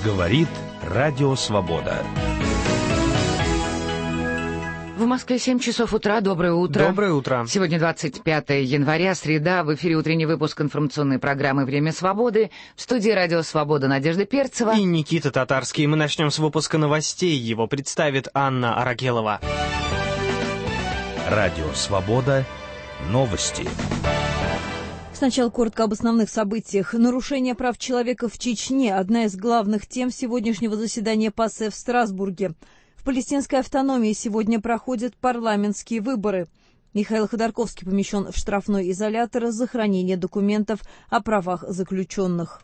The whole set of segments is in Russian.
Говорит Радио Свобода. В Москве 7 часов утра. Доброе утро. Доброе утро. Сегодня 25 января, среда. В эфире утренний выпуск информационной программы «Время свободы». В студии Радио Свобода Надежда Перцева и Никита Татарский. Мы начнем с выпуска новостей. Его представит Анна Аракелова. Радио Свобода. Новости. Сначала коротко об основных событиях. Нарушение прав человека в Чечне – одна из главных тем сегодняшнего заседания ПАСЕ в Страсбурге. В палестинской автономии сегодня проходят парламентские выборы. Михаил Ходорковский помещен в штрафной изолятор за хранение документов о правах заключенных.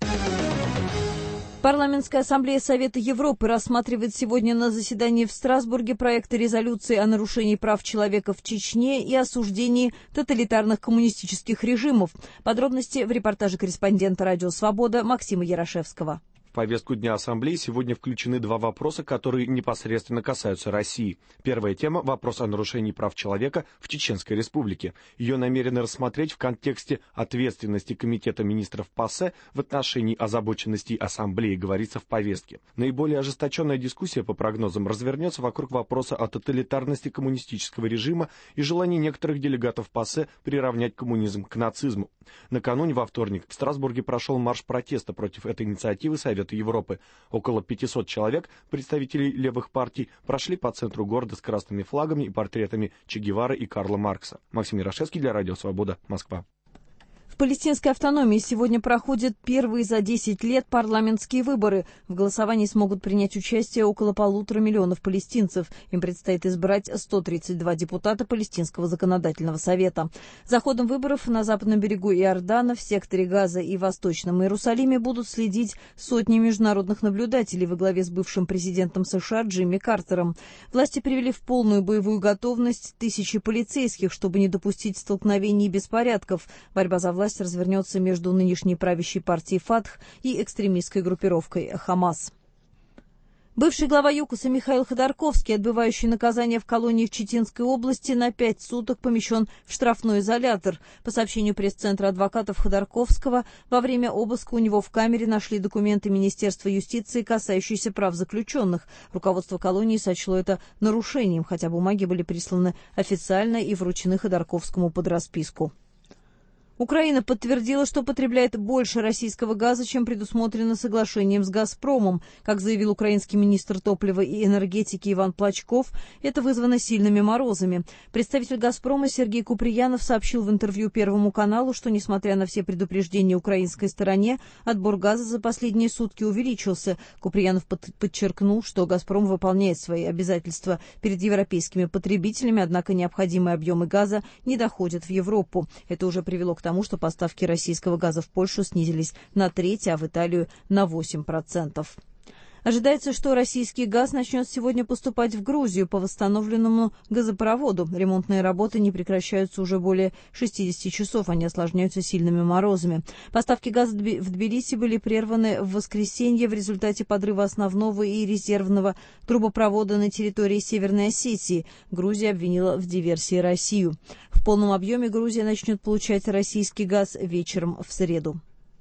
Парламентская ассамблея Совета Европы рассматривает сегодня на заседании в Страсбурге проекты резолюции о нарушении прав человека в Чечне и осуждении тоталитарных коммунистических режимов. Подробности в репортаже корреспондента «Радио Свобода» Максима Ярошевского. В повестку дня Ассамблеи сегодня включены два вопроса, которые непосредственно касаются России. Первая тема – вопрос о нарушении прав человека в Чеченской Республике. Ее намерены рассмотреть в контексте ответственности Комитета министров ПАСЕ в отношении озабоченности Ассамблеи, говорится в повестке. Наиболее ожесточенная дискуссия, по прогнозам, развернется вокруг вопроса о тоталитарности коммунистического режима и желании некоторых делегатов ПАСЕ приравнять коммунизм к нацизму. Накануне, во вторник, в Страсбурге прошел марш протеста против этой инициативы Совета Европы. Около 500 человек, представителей левых партий, прошли по центру города с красными флагами и портретами Че Гевары и Карла Маркса. Максим Ярошевский для Радио Свобода, Москва. В палестинской автономии сегодня проходят первые за 10 лет парламентские выборы. В голосовании смогут принять участие около 1,5 миллиона палестинцев. Им предстоит избрать 132 депутата Палестинского законодательного совета. За ходом выборов на западном берегу Иордана, в секторе Газа и Восточном Иерусалиме будут следить сотни международных наблюдателей во главе с бывшим президентом США Джимми Картером. Власти привели в полную боевую готовность тысячи полицейских, чтобы не допустить столкновений и беспорядков. Борьба за власть развернется между нынешней правящей партией ФАТХ и экстремистской группировкой Хамас. Бывший глава ЮКОСа Михаил Ходорковский, отбывающий наказание в колонии в Читинской области, на 5 суток помещен в штрафной изолятор. По сообщению пресс-центра адвокатов Ходорковского, во время обыска у него в камере нашли документы Министерства юстиции, касающиеся прав заключенных. Руководство колонии сочло это нарушением, хотя бумаги были присланы официально и вручены Ходорковскому под расписку. Украина подтвердила, что потребляет больше российского газа, чем предусмотрено соглашением с «Газпромом». Как заявил украинский министр топлива и энергетики Иван Плачков, это вызвано сильными морозами. Представитель «Газпрома» Сергей Куприянов сообщил в интервью Первому каналу, что, несмотря на все предупреждения украинской стороне, отбор газа за последние сутки увеличился. Куприянов подчеркнул, что «Газпром» выполняет свои обязательства перед европейскими потребителями, однако необходимые объемы газа не доходят в Европу. Это уже привело к тому, что поставки российского газа в Польшу снизились на треть, а в Италию на 8%. Ожидается, что российский газ начнет сегодня поступать в Грузию по восстановленному газопроводу. Ремонтные работы не прекращаются уже более 60 часов, они осложняются сильными морозами. Поставки газа в Тбилиси были прерваны в воскресенье в результате подрыва основного и резервного трубопровода на территории Северной Осетии. Грузия обвинила в диверсии Россию. В полном объеме Грузия начнет получать российский газ вечером в среду.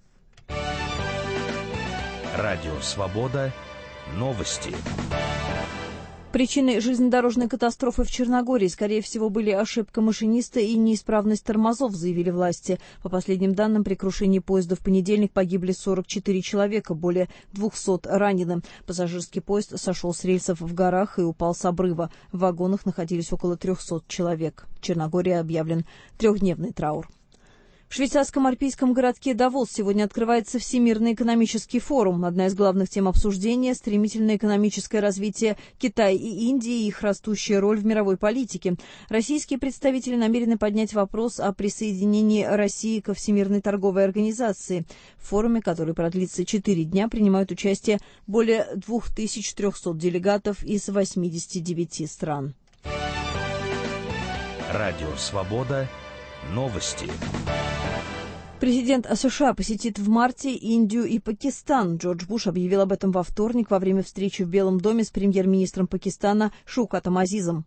Радио Свобода. Новости. Причиной железнодорожной катастрофы в Черногории, скорее всего, были ошибка машиниста и неисправность тормозов, заявили власти. По последним данным, при крушении поезда в понедельник погибли 44 человека, более 200 ранены. Пассажирский поезд сошел с рельсов в горах и упал с обрыва. В вагонах находились около 300 человек. В Черногории объявлен 3-дневный траур. В швейцарском альпийском городке Давос сегодня открывается Всемирный экономический форум. Одна из главных тем обсуждения – стремительное экономическое развитие Китая и Индии и их растущая роль в мировой политике. Российские представители намерены поднять вопрос о присоединении России ко Всемирной торговой организации. В форуме, который продлится 4 дня, принимают участие более 2300 делегатов из 89 стран. Радио Свобода. Новости. Президент США посетит в марте Индию и Пакистан. Джордж Буш объявил об этом во вторник во время встречи в Белом доме с премьер-министром Пакистана Шаукатом Азизом.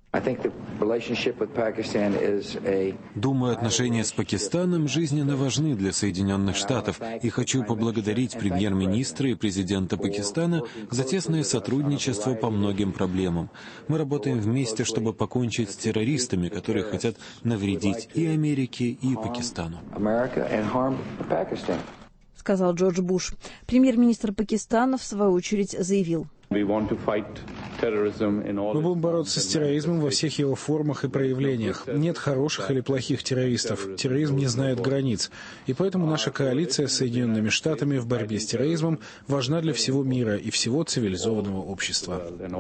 Думаю, отношения с Пакистаном жизненно важны для Соединенных Штатов, и хочу поблагодарить премьер-министра и президента Пакистана за тесное сотрудничество по многим проблемам. Мы работаем вместе, чтобы покончить с террористами, которые хотят навредить и Америке, и Пакистану. Сказал Джордж Буш. Премьер-министр Пакистана, в свою очередь, заявил: Мы будем бороться с терроризмом во всех его формах и проявлениях. Нет хороших или плохих террористов. Терроризм не знает границ. И поэтому наша коалиция с Соединенными Штатами в борьбе с терроризмом важна для всего мира и всего цивилизованного общества.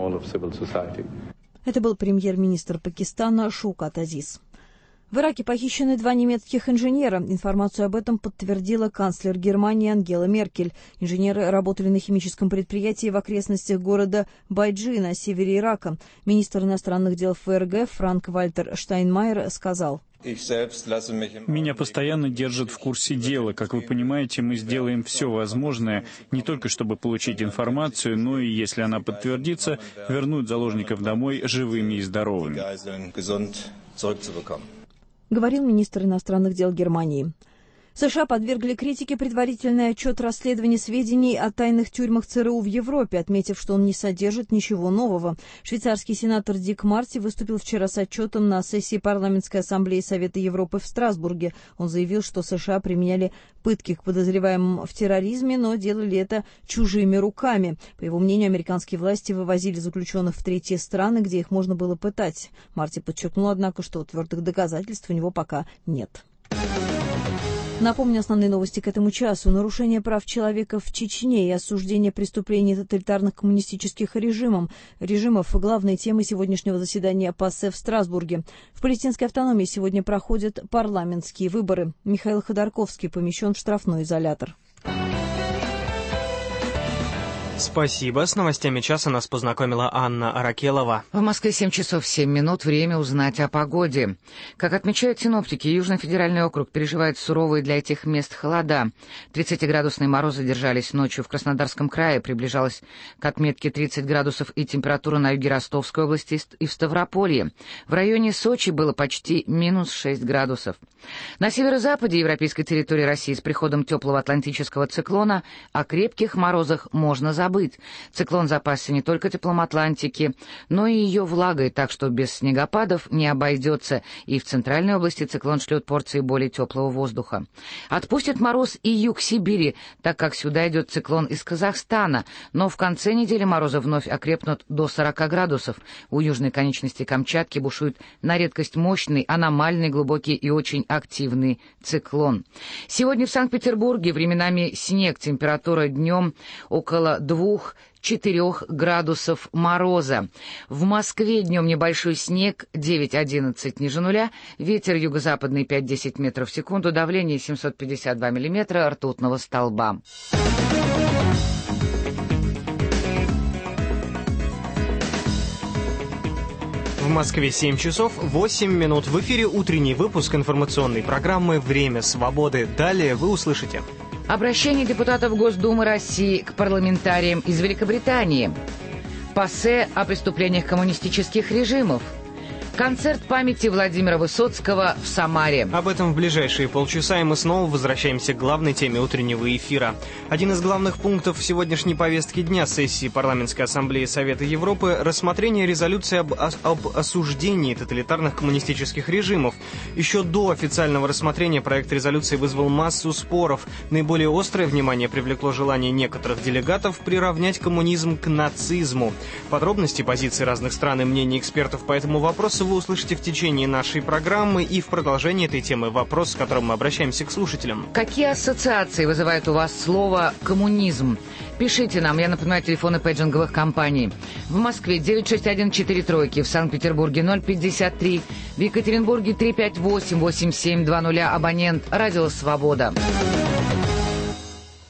Это был премьер-министр Пакистана Шаукат Азиз. В Ираке похищены 2 немецких инженера. Информацию об этом подтвердила канцлер Германии Ангела Меркель. Инженеры работали на химическом предприятии в окрестностях города Байджи на севере Ирака. Министр иностранных дел ФРГ Франк-Вальтер Штайнмайер сказал: «Меня постоянно держат в курсе дела. Как вы понимаете, мы сделаем все возможное, не только чтобы получить информацию, но и, если она подтвердится, вернуть заложников домой живыми и здоровыми», говорил министр иностранных дел Германии. США подвергли критике предварительный отчет расследования сведений о тайных тюрьмах ЦРУ в Европе, отметив, что он не содержит ничего нового. Швейцарский сенатор Дик Марти выступил вчера с отчетом на сессии Парламентской ассамблеи Совета Европы в Страсбурге. Он заявил, что США применяли пытки к подозреваемым в терроризме, но делали это чужими руками. По его мнению, американские власти вывозили заключенных в третьи страны, где их можно было пытать. Марти подчеркнул, однако, что твердых доказательств у него пока нет. Напомню основные новости к этому часу. Нарушение прав человека в Чечне и осуждение преступлений тоталитарных коммунистических режимов – главные темы сегодняшнего заседания ПАСЕ в Страсбурге. В палестинской автономии сегодня проходят парламентские выборы. Михаил Ходорковский помещен в штрафной изолятор. Спасибо. С новостями часа нас познакомила Анна Аракелова. В Москве 7 часов 7 минут. Время узнать о погоде. Как отмечают синоптики, Южный федеральный округ переживает суровые для этих мест холода. 30-градусные морозы держались ночью в Краснодарском крае. Приближалась к отметке 30 градусов и температура на юге Ростовской области и в Ставрополье. В районе Сочи было почти минус 6 градусов. На северо-западе европейской территории России с приходом теплого атлантического циклона о крепких морозах можно забыть. Циклон запасся не только теплом Атлантики, но и ее влагой, так что без снегопадов не обойдется, и в центральной области циклон шлет порции более теплого воздуха. Отпустит мороз и юг Сибири, так как сюда идет циклон из Казахстана, но в конце недели морозы вновь окрепнут до 40 градусов. У южной конечности Камчатки бушует на редкость мощный, аномальный, глубокий и очень активный циклон. Сегодня в Санкт-Петербурге временами снег, температура днем около 2-4 градусов мороза. В Москве днем небольшой снег, 9-11 ниже нуля, ветер юго-западный 5-10 метров в секунду, давление 752 миллиметра ртутного столба. В Москве 7 часов 8 минут. В эфире утренний выпуск информационной программы «Время свободы». Далее вы услышите: обращение депутатов Госдумы России к парламентариям из Великобритании. ПАСЕ о преступлениях коммунистических режимов. Концерт памяти Владимира Высоцкого в Самаре. Об этом в ближайшие полчаса, и мы снова возвращаемся к главной теме утреннего эфира. Один из главных пунктов сегодняшней повестки дня сессии Парламентской ассамблеи Совета Европы – рассмотрение резолюции об осуждении тоталитарных коммунистических режимов. Еще до официального рассмотрения проект резолюции вызвал массу споров. Наиболее острое внимание привлекло желание некоторых делегатов приравнять коммунизм к нацизму. Подробности, позиции разных стран и мнения экспертов по этому вопросу вы услышите в течение нашей программы, и в продолжении этой темы вопрос, с которым мы обращаемся к слушателям. Какие ассоциации вызывает у вас слово «коммунизм»? Пишите нам, я напоминаю, телефоны пейджинговых компаний. В Москве 961-43, в Санкт-Петербурге 053, в Екатеринбурге 358-8720, абонент «Радио Свобода».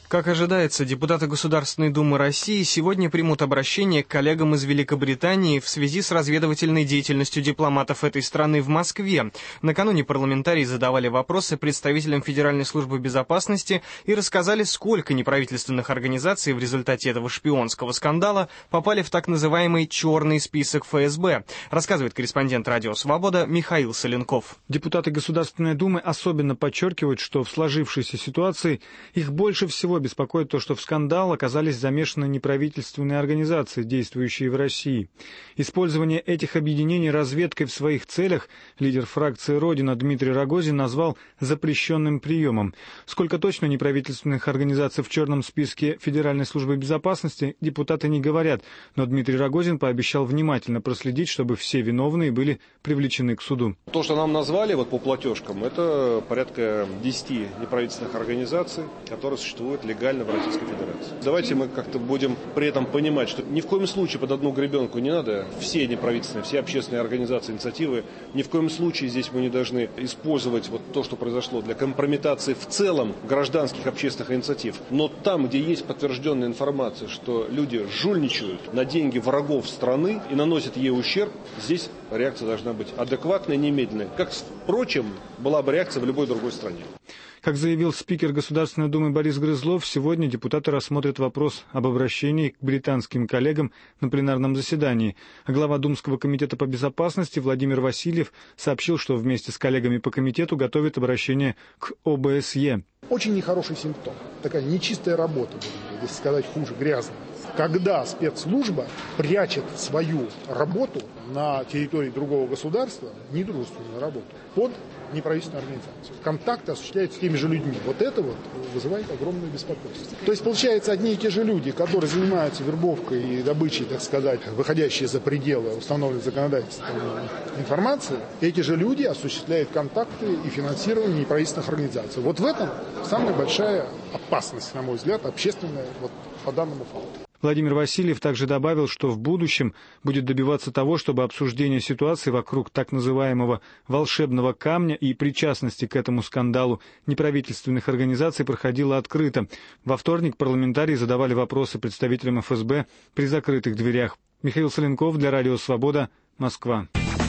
Как ожидается, депутаты Государственной Думы России сегодня примут обращение к коллегам из Великобритании в связи с разведывательной деятельностью дипломатов этой страны в Москве. Накануне парламентарии задавали вопросы представителям Федеральной службы безопасности и рассказали, сколько неправительственных организаций в результате этого шпионского скандала попали в так называемый «черный список ФСБ», рассказывает корреспондент «Радио Свобода» Михаил Соленков. Депутаты Государственной Думы особенно подчеркивают, что в сложившейся ситуации их больше всего беспокоит то, что в скандал оказались замешаны неправительственные организации, действующие в России. Использование этих объединений разведкой в своих целях лидер фракции «Родина» Дмитрий Рогозин назвал запрещенным приемом. Сколько точно неправительственных организаций в черном списке Федеральной службы безопасности, депутаты не говорят, но Дмитрий Рогозин пообещал внимательно проследить, чтобы все виновные были привлечены к суду. То, что нам назвали по платежкам, это порядка 10 неправительственных организаций, которые существуют легально в Российской Федерации. Давайте мы как-то будем при этом понимать, что ни в коем случае под одну гребенку не надо все неправительственные, все общественные организации, инициативы, ни в коем случае здесь мы не должны использовать то, что произошло, для компрометации в целом гражданских общественных инициатив. Но там, где есть подтвержденная информация, что люди жульничают на деньги врагов страны и наносят ей ущерб, здесь реакция должна быть адекватной, немедленной. Как, впрочем, была бы реакция в любой другой стране. Как заявил спикер Государственной Думы Борис Грызлов, сегодня депутаты рассмотрят вопрос об обращении к британским коллегам на пленарном заседании. А глава Думского комитета по безопасности Владимир Васильев сообщил, что вместе с коллегами по комитету готовит обращение к ОБСЕ. Очень нехороший симптом. Такая нечистая работа, если сказать хуже, грязная. Когда спецслужба прячет свою работу на территории другого государства, недружественную работу, под неправительственную организацию. Контакты осуществляются с теми же людьми. Вот это вызывает огромное беспокойство. То есть, получается, одни и те же люди, которые занимаются вербовкой и добычей, так сказать, выходящие за пределы установленной законодательством информации, эти же люди осуществляют контакты и финансирование неправительственных организаций. Вот в этом самая большая опасность, на мой взгляд, общественная по данному факту. Владимир Васильев также добавил, что в будущем будет добиваться того, чтобы обсуждение ситуации вокруг так называемого «волшебного камня» и причастности к этому скандалу неправительственных организаций проходило открыто. Во вторник парламентарии задавали вопросы представителям ФСБ при закрытых дверях. Михаил Соленков для Радио Свобода, Москва.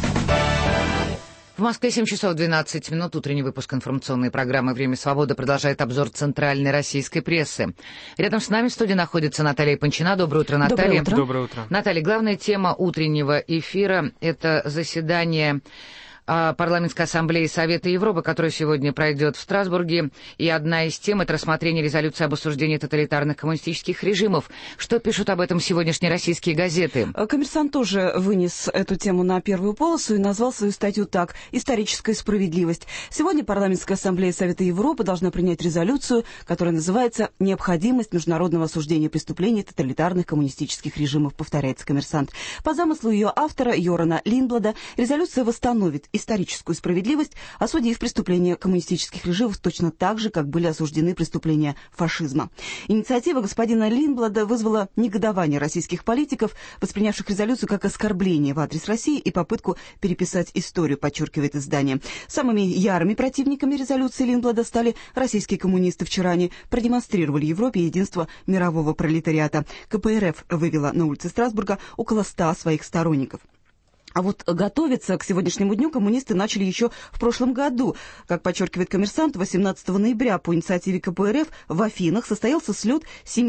В Москве 7 часов 12 минут. Утренний выпуск информационной программы «Время свободы» продолжает обзор центральной российской прессы. Рядом с нами в студии находится Наталья Панчина. Доброе утро, Наталья. Доброе утро. Наталья, главная тема утреннего эфира – это заседание Парламентской ассамблеи Совета Европы, которая сегодня пройдет в Страсбурге. И одна из тем – это рассмотрение резолюции об осуждении тоталитарных коммунистических режимов. Что пишут об этом сегодняшние российские газеты? «Коммерсант» тоже вынес эту тему на первую полосу и назвал свою статью так: «Историческая справедливость». Сегодня Парламентская ассамблея Совета Европы должна принять резолюцию, которая называется «Необходимость международного осуждения преступлений тоталитарных коммунистических режимов», повторяется «Коммерсант». По замыслу ее автора Йорана Линдблада резолюция восстановит историческую справедливость, осудив преступления коммунистических режимов точно так же, как были осуждены преступления фашизма. Инициатива господина Линдблада вызвала негодование российских политиков, воспринявших резолюцию как оскорбление в адрес России и попытку переписать историю, подчеркивает издание. Самыми ярыми противниками резолюции Линдблада стали российские коммунисты. Вчера они продемонстрировали Европе единство мирового пролетариата. КПРФ вывела на улицы Страсбурга около 100 своих сторонников. А вот готовиться к сегодняшнему дню коммунисты начали еще в прошлом году. Как подчеркивает «Коммерсант», 18 ноября по инициативе КПРФ в Афинах состоялся слет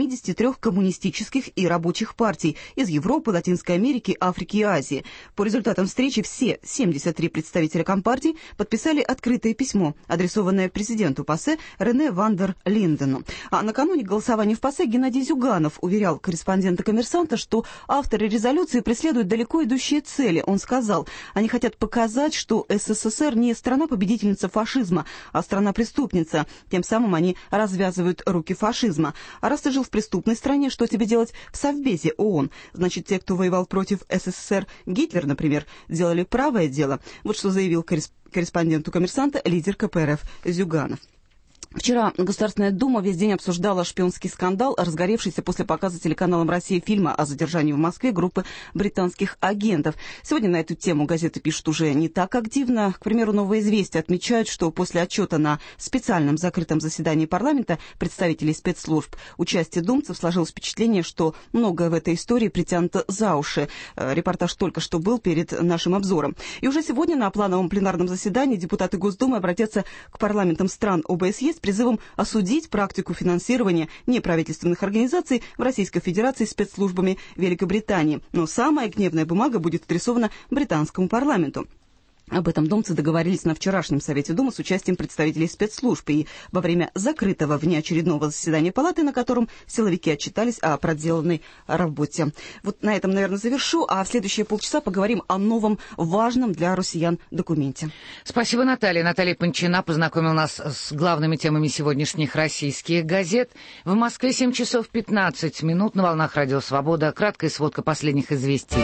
73 коммунистических и рабочих партий из Европы, Латинской Америки, Африки и Азии. По результатам встречи все 73 представителя компартий подписали открытое письмо, адресованное президенту ПАСЕ Рене ван дер Линдену. А накануне голосования в ПАСЕ Геннадий Зюганов уверял корреспондента «Коммерсанта», что авторы резолюции преследуют далеко идущие цели. Он сказал, они хотят показать, что СССР не страна-победительница фашизма, а страна-преступница. Тем самым они развязывают руки фашизма. А раз ты жил в преступной стране, что тебе делать в Совбезе ООН? Значит, те, кто воевал против СССР, Гитлер, например, делали правое дело. Вот что заявил корреспонденту «Коммерсанта» лидер КПРФ Зюганов. Вчера Государственная Дума весь день обсуждала шпионский скандал, разгоревшийся после показа телеканалом «Россия» фильма о задержании в Москве группы британских агентов. Сегодня на эту тему газеты пишут уже не так активно. К примеру, «Новое известие» отмечают, что после отчета на специальном закрытом заседании парламента представителей спецслужб участия думцев сложилось впечатление, что многое в этой истории притянуто за уши. Репортаж только что был перед нашим обзором. И уже сегодня на плановом пленарном заседании депутаты Госдумы обратятся к парламентам стран ОБСЕ с призывом осудить практику финансирования неправительственных организаций в Российской Федерации спецслужбами Великобритании. Но самая гневная бумага будет адресована британскому парламенту. Об этом думцы договорились на вчерашнем Совете Думы с участием представителей спецслужб и во время закрытого внеочередного заседания Палаты, на котором силовики отчитались о проделанной работе. Вот на этом, наверное, завершу, а в следующие полчаса поговорим о новом важном для россиян документе. Спасибо, Наталья. Наталья Панчина познакомила нас с главными темами сегодняшних российских газет. В Москве 7 часов 15 минут на волнах Радио Свобода. Краткая сводка последних известий.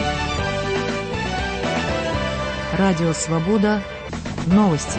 Радио Свобода. Новости.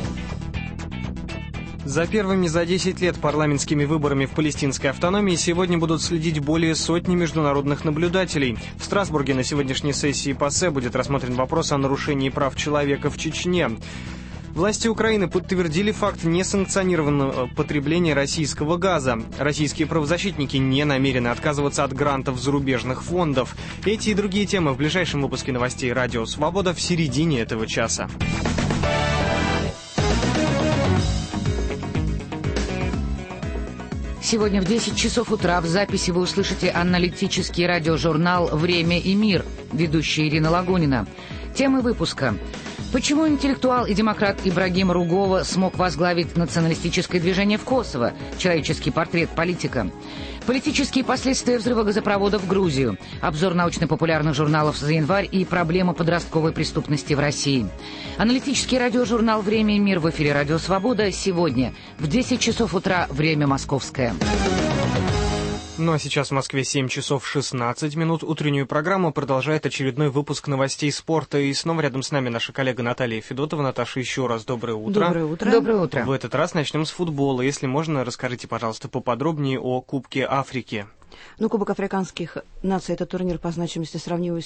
За первыми за 10 лет парламентскими выборами в палестинской автономии сегодня будут следить более сотни международных наблюдателей. В Страсбурге на сегодняшней сессии ПАСЕ будет рассмотрен вопрос о нарушении прав человека в Чечне. Власти Украины подтвердили факт несанкционированного потребления российского газа. Российские правозащитники не намерены отказываться от грантов зарубежных фондов. Эти и другие темы в ближайшем выпуске новостей «Радио Свобода» в середине этого часа. Сегодня в 10 часов утра в записи вы услышите аналитический радиожурнал «Время и мир». Ведущая Ирина Лагунина. Темы выпуска. Почему интеллектуал и демократ Ибрагим Ругова смог возглавить националистическое движение в Косово? Человеческий портрет политика. Политические последствия взрыва газопровода в Грузию. Обзор научно-популярных журналов за январь и проблема подростковой преступности в России. Аналитический радиожурнал «Время и мир» в эфире «Радио Свобода» сегодня в 10 часов утра, время московское. Ну а сейчас в Москве 7 часов 16 минут. Утреннюю программу продолжает очередной выпуск новостей спорта. И снова рядом с нами наша коллега Наталья Федотова. Наташа, еще раз доброе утро. Доброе утро. Доброе утро. В этот раз начнем с футбола. Если можно, расскажите, пожалуйста, поподробнее о Кубке Африки. Ну, Кубок африканских наций – это турнир по значимости, сравнимый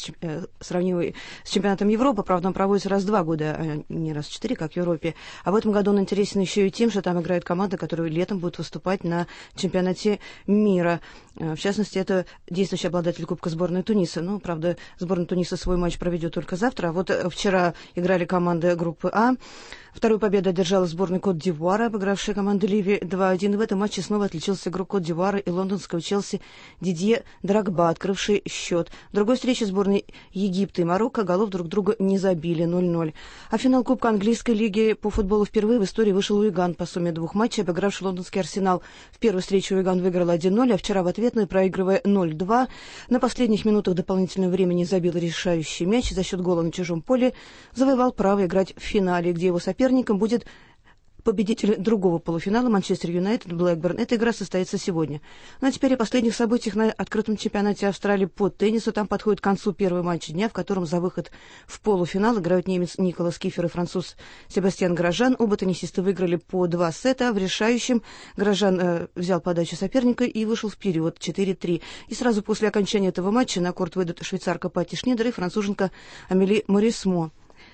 с чемпионатом Европы. Правда, он проводится раз в 2 года, а не раз в 4, как в Европе. А в этом году он интересен еще и тем, что там играют команды, которые летом будут выступать на чемпионате мира. В частности, это действующий обладатель Кубка сборной Туниса. Ну, правда, сборная Туниса свой матч проведет только завтра. А вот вчера играли команды группы А. Вторую победу одержала сборная Кот-д'Ивуара, обыгравшая команду Ливии 2-1. И в этом матче снова отличился игрок Кот-д'Ивуара и лондонского Челси Дидье Дрогба, открывший счет. В другой встрече сборной Египта и Марокко голов друг друга не забили, 0-0. А финал Кубка английской лиги по футболу впервые в истории вышел Уиган по сумме 2 матчей, обыгравший лондонский Арсенал. В первой встрече Уиган выиграл 1-0, а вчера в ответную, проигрывая 0-2. На последних минутах дополнительного времени забил решающий мяч и за счет гола на чужом поле завоевал право играть в финале, где его соперником будет победитель другого полуфинала Манчестер Юнайтед Блэкберн. Эта игра состоится сегодня. Ну а теперь о последних событиях на открытом чемпионате Австралии по теннису. Там подходит к концу первый матч дня, в котором за выход в полуфинал играют немец Николас Кифер и француз Себастьян Грожан. Оба теннисиста выиграли по 2 сета. В решающем Грожан взял подачу соперника и вышел вперед 4-3. И сразу после окончания этого матча на корт выйдут швейцарка Патти Шнидер и француженка Амели Морисмо.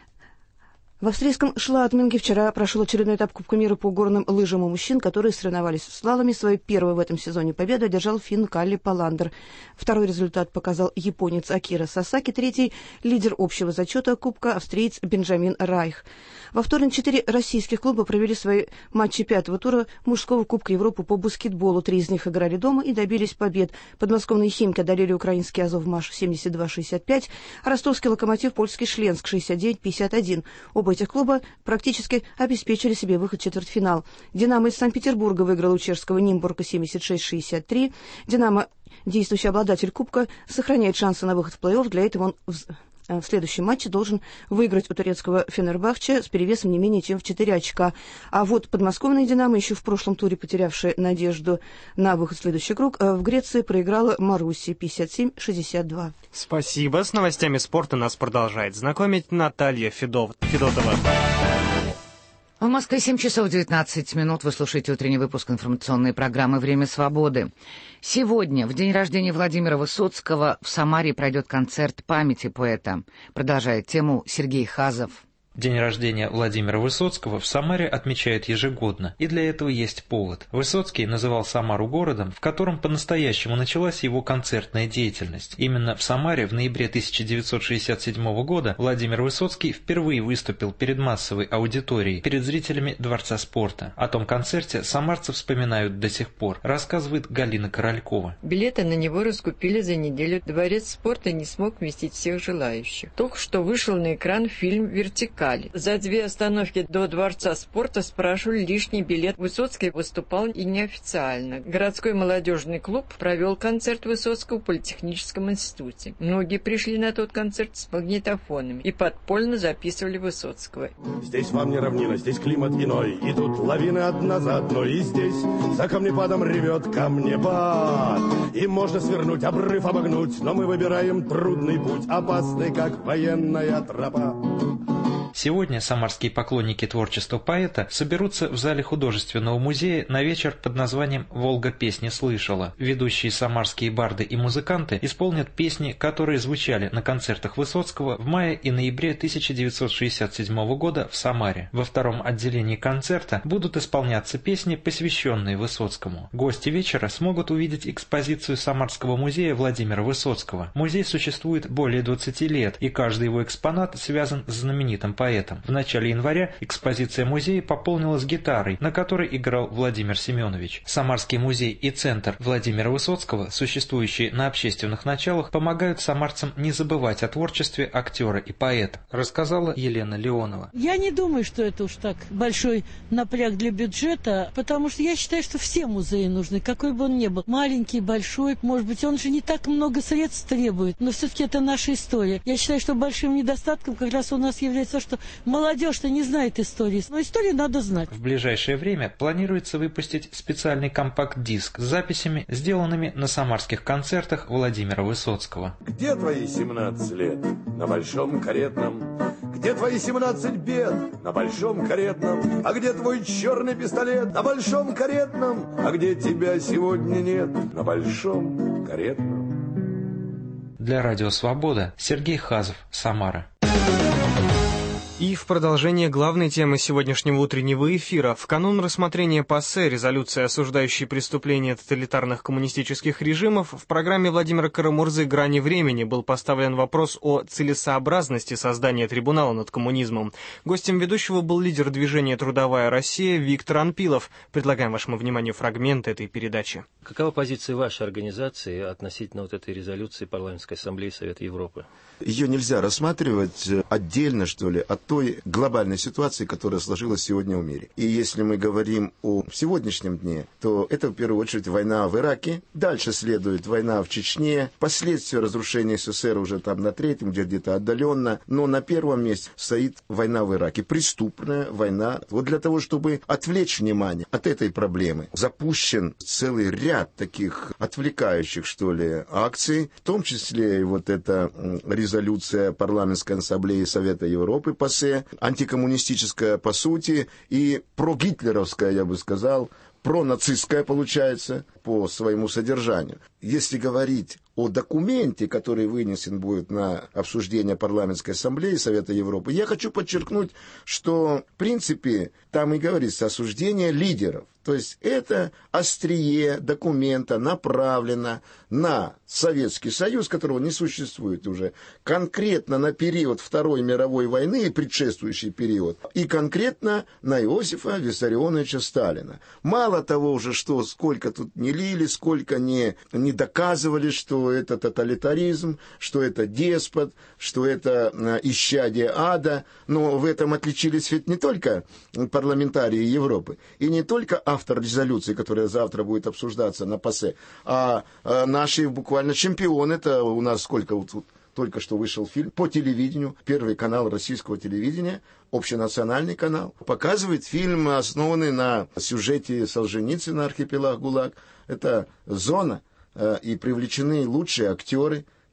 В австрийском Шлатминге вчера прошел очередной этап Кубка мира по горным лыжам у мужчин, которые соревновались в слаломе. Свою первую в этом сезоне победу одержал финн Калли Паландер. Второй результат показал японец Акира Сасаки. Третий – лидер общего зачета Кубка, австриец Бенджамин Райх. Во вторник 4 российских клуба провели свои матчи 5-го тура мужского Кубка Европы по баскетболу. 3 из них играли дома и добились побед. Подмосковные «Химки» одолели украинский «Азовмаш» 72-65, а ростовский «Локомотив» польский «Шленск» 69-51. Оба этих клуба практически обеспечили себе выход в четвертьфинал. «Динамо» из Санкт-Петербурга выиграл у чешского «Нимбурга» 76-63. «Динамо», действующий обладатель Кубка, сохраняет шансы на выход в плей-офф. Для этого он в следующем матче должен выиграть у турецкого Фенербахче с перевесом не менее чем в 4 очка. А вот подмосковная «Динамо», еще в прошлом туре потерявшая надежду на выход в следующий круг, в Греции проиграла Марусси 57-62. Спасибо. С новостями спорта нас продолжает знакомить Наталья Федотова. В Москве 7 часов 19 минут. Вы слушаете утренний выпуск информационной программы «Время свободы». Сегодня, в день рождения Владимира Высоцкого, в Самаре пройдет концерт памяти поэта. Продолжает тему Сергей Хазов. День рождения Владимира Высоцкого в Самаре отмечают ежегодно, и для этого есть повод. Высоцкий называл Самару городом, в котором по-настоящему началась его концертная деятельность. Именно в Самаре в ноябре 1967 года Владимир Высоцкий впервые выступил перед массовой аудиторией, перед зрителями Дворца спорта. О том концерте самарцы вспоминают до сих пор, рассказывает Галина Королькова. Билеты на него раскупили за неделю. Дворец спорта не смог вместить всех желающих. Только что вышел на экран фильм «Вертикаль». За 2 остановки до Дворца спорта спрашивали лишний билет. Высоцкий выступал и неофициально. Городской молодежный клуб провел концерт Высоцкого в Политехническом институте. Многие пришли на тот концерт с магнитофонами и подпольно записывали Высоцкого. Здесь вам не равнина, здесь климат иной. Идут лавины одна за одной. И здесь за камнепадом ревет камнепад. И можно свернуть, обрыв обогнуть, но мы выбираем трудный путь, опасный, как военная тропа. Сегодня самарские поклонники творчества поэта соберутся в зале художественного музея на вечер под названием «Волга песни слышала». Ведущие самарские барды и музыканты исполнят песни, которые звучали на концертах Высоцкого в мае и ноябре 1967 года в Самаре. Во втором отделении концерта будут исполняться песни, посвященные Высоцкому. Гости вечера смогут увидеть экспозицию Самарского музея Владимира Высоцкого. Музей существует более 20 лет, и каждый его экспонат связан с знаменитым поэтом. В начале января экспозиция музея пополнилась гитарой, на которой играл Владимир Семенович. Самарский музей и центр Владимира Высоцкого, существующие на общественных началах, помогают самарцам не забывать о творчестве актера и поэта, рассказала Елена Леонова. Я не думаю, что это уж так большой напряг для бюджета, потому что я считаю, что все музеи нужны, какой бы он ни был. Маленький, большой, может быть, он же не так много средств требует, но все-таки это наша история. Я считаю, что большим недостатком как раз у нас является то, что молодежь-то не знает истории, но историю надо знать. В ближайшее время планируется выпустить специальный компакт-диск с записями, сделанными на самарских концертах Владимира Высоцкого. Где твои 17 лет на большом каретном? Где твои 17 бед на большом каретном? А где твой черный пистолет на большом каретном? А где тебя сегодня нет на большом каретном? Для Радио Свобода Сергей Хазов, Самара. И в продолжение главной темы сегодняшнего утреннего эфира. В канун рассмотрения ПАСЕ резолюции, осуждающей преступления тоталитарных коммунистических режимов, в программе Владимира Карамурзы «Грани времени» был поставлен вопрос о целесообразности создания трибунала над коммунизмом. Гостем ведущего был лидер движения «Трудовая Россия» Виктор Анпилов. Предлагаем вашему вниманию фрагмент этой передачи. Какова позиция вашей организации относительно вот этой резолюции Парламентской ассамблеи Совета Европы? Ее нельзя рассматривать отдельно, что ли, от той глобальной ситуации, которая сложилась сегодня в мире. И если мы говорим о сегодняшнем дне, то это в первую очередь война в Ираке, дальше следует война в Чечне, последствия разрушения СССР уже там на третьем, где-то отдаленно, но на первом месте стоит война в Ираке, преступная война. Вот для того, чтобы отвлечь внимание от этой проблемы, запущен целый ряд таких отвлекающих, что ли, акций, в том числе и вот эта резолюция Парламентской ассамблеи Совета Европы, ПАСЕ, антикоммунистическая по сути и прогитлеровская, я бы сказал, пронацистская получается по своему содержанию. Если говорить о документе, который вынесен будет на обсуждение Парламентской ассамблеи Совета Европы, я хочу подчеркнуть, что в принципе там и говорится осуждение лидеров. То есть это острие документа направлено на Советский Союз, которого не существует уже, конкретно на период Второй мировой войны и предшествующий период, и конкретно на Иосифа Виссарионовича Сталина. Мало того уже, что сколько тут не лили, сколько не доказывали, что это тоталитаризм, что это деспот, что это исчадие ада, но в этом отличились ведь не только парламентарии Европы, и не только автор резолюции, которая завтра будет обсуждаться на ПАСЕ, а наши буквально чемпионы. Это у нас сколько вот только что вышел фильм по телевидению, Первый канал российского телевидения, общенациональный канал, показывает фильм, основанный на сюжете Солженицына «Архипелаг ГУЛАГ». Это «Зона», и привлечены лучшие актеры,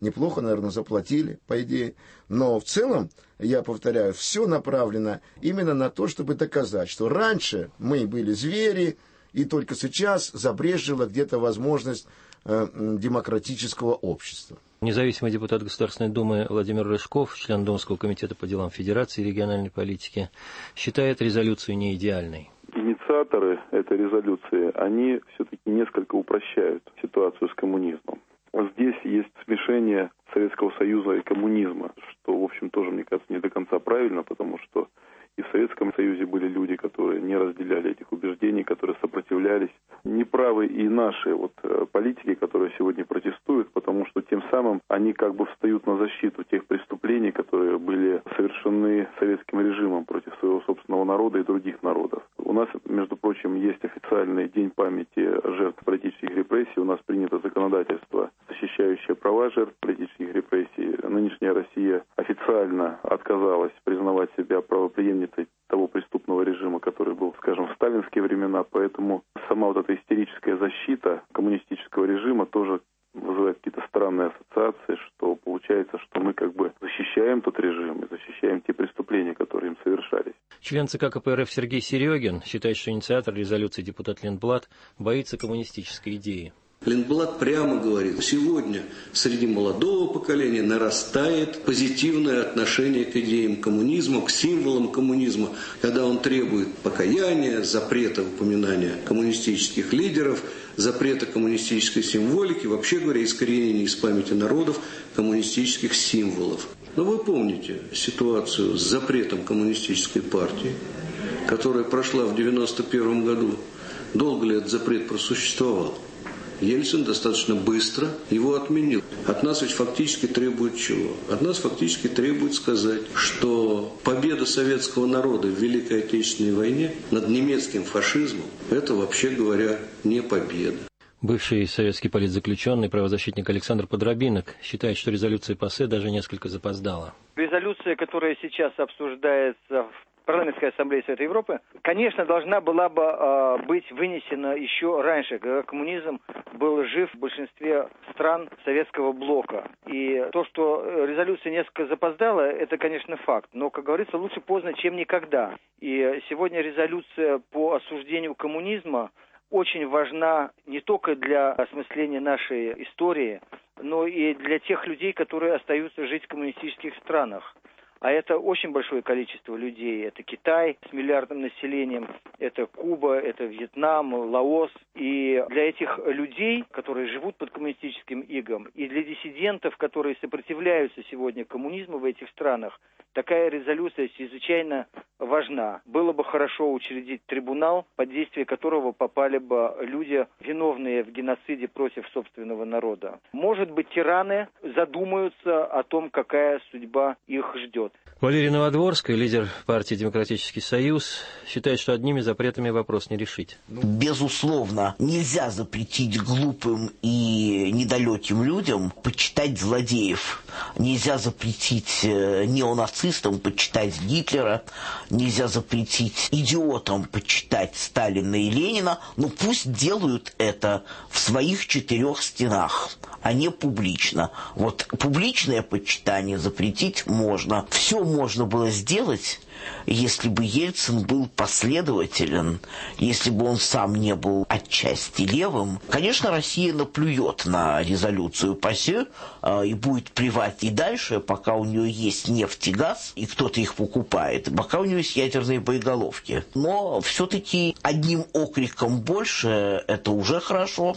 неплохо, наверное, заплатили, по идее. Но в целом, я повторяю, все направлено именно на то, чтобы доказать, что раньше мы были звери, и только сейчас забрезжила где-то возможность демократического общества. Независимый депутат Государственной Думы Владимир Рыжков, член Думского комитета по делам Федерации и региональной политики, считает резолюцию неидеальной. Инициаторы этой резолюции, они все-таки несколько упрощают ситуацию с коммунизмом. Здесь есть смешение Советского Союза и коммунизма, что, в общем, тоже, мне кажется, не до конца правильно, потому что и в Советском Союзе были люди, которые не разделяли этих убеждений, которые сопротивлялись. Неправы и наши политики, которые сегодня протестуют, потому что тем самым они как бы встают на защиту тех преступлений, которые были совершены советским режимом против своего собственного народа и других народов. У нас, между прочим, есть официальный день памяти жертв политических репрессий. У нас принято законодательство, защищающее права жертв политических репрессий. Нынешняя Россия официально отказалась признавать себя правопреемницей того преступного режима, который был, скажем, в сталинские времена. Поэтому сама эта истерическая защита коммунистического режима тоже вызывает какие-то странные ассоциации, что получается, что мы как бы защищаем тот режим и защищаем те преступления, которые им совершались. Член ЦК КПРФ Сергей Серегин считает, что инициатор резолюции депутат Линдблад боится коммунистической идеи. Линдблад прямо говорит, сегодня среди молодого поколения нарастает позитивное отношение к идеям коммунизма, к символам коммунизма, когда он требует покаяния, запрета упоминания коммунистических лидеров, запрета коммунистической символики, вообще говоря, искоренения из памяти народов коммунистических символов. Но вы помните ситуацию с запретом коммунистической партии, которая прошла в 1991 году. Долго ли этот запрет просуществовал? Ельцин достаточно быстро его отменил. От нас ведь фактически требует чего? От нас фактически требует сказать, что победа советского народа в Великой Отечественной войне над немецким фашизмом – это, вообще говоря, не победа. Бывший советский политзаключенный, правозащитник Александр Подробинок считает, что резолюция ПАСЕ даже несколько запоздала. Резолюция, которая сейчас обсуждается в Парламентской ассамблее Совета Европы, конечно, должна была бы быть вынесена еще раньше, когда коммунизм был жив в большинстве стран советского блока. И то, что резолюция несколько запоздала, это, конечно, факт. Но, как говорится, лучше поздно, чем никогда. И сегодня резолюция по осуждению коммунизма очень важна не только для осмысления нашей истории, но и для тех людей, которые остаются жить в коммунистических странах. А это очень большое количество людей. Это Китай с миллиардным населением, это Куба, это Вьетнам, Лаос. И для этих людей, которые живут под коммунистическим игом, и для диссидентов, которые сопротивляются сегодня коммунизму в этих странах, такая резолюция чрезвычайно важна. Было бы хорошо учредить трибунал, под действие которого попали бы люди, виновные в геноциде против собственного народа. Может быть, тираны задумаются о том, какая судьба их ждет. Валерий Новодворский, лидер партии «Демократический союз», считает, что одними запретами вопрос не решить. Безусловно, нельзя запретить глупым и недалеким людям почитать злодеев. Нельзя запретить неонацистам почитать Гитлера. Нельзя запретить идиотам почитать Сталина и Ленина. Но пусть делают это в своих 4 стенах, а не публично. Вот публичное почитание запретить можно. Все можно было сделать, если бы Ельцин был последователен, если бы он сам не был отчасти левым. Конечно, Россия наплюет на резолюцию ПАСЕ и будет плевать и дальше, пока у нее есть нефть и газ, и кто-то их покупает, пока у нее есть ядерные боеголовки. Но все-таки одним окриком больше – это уже хорошо.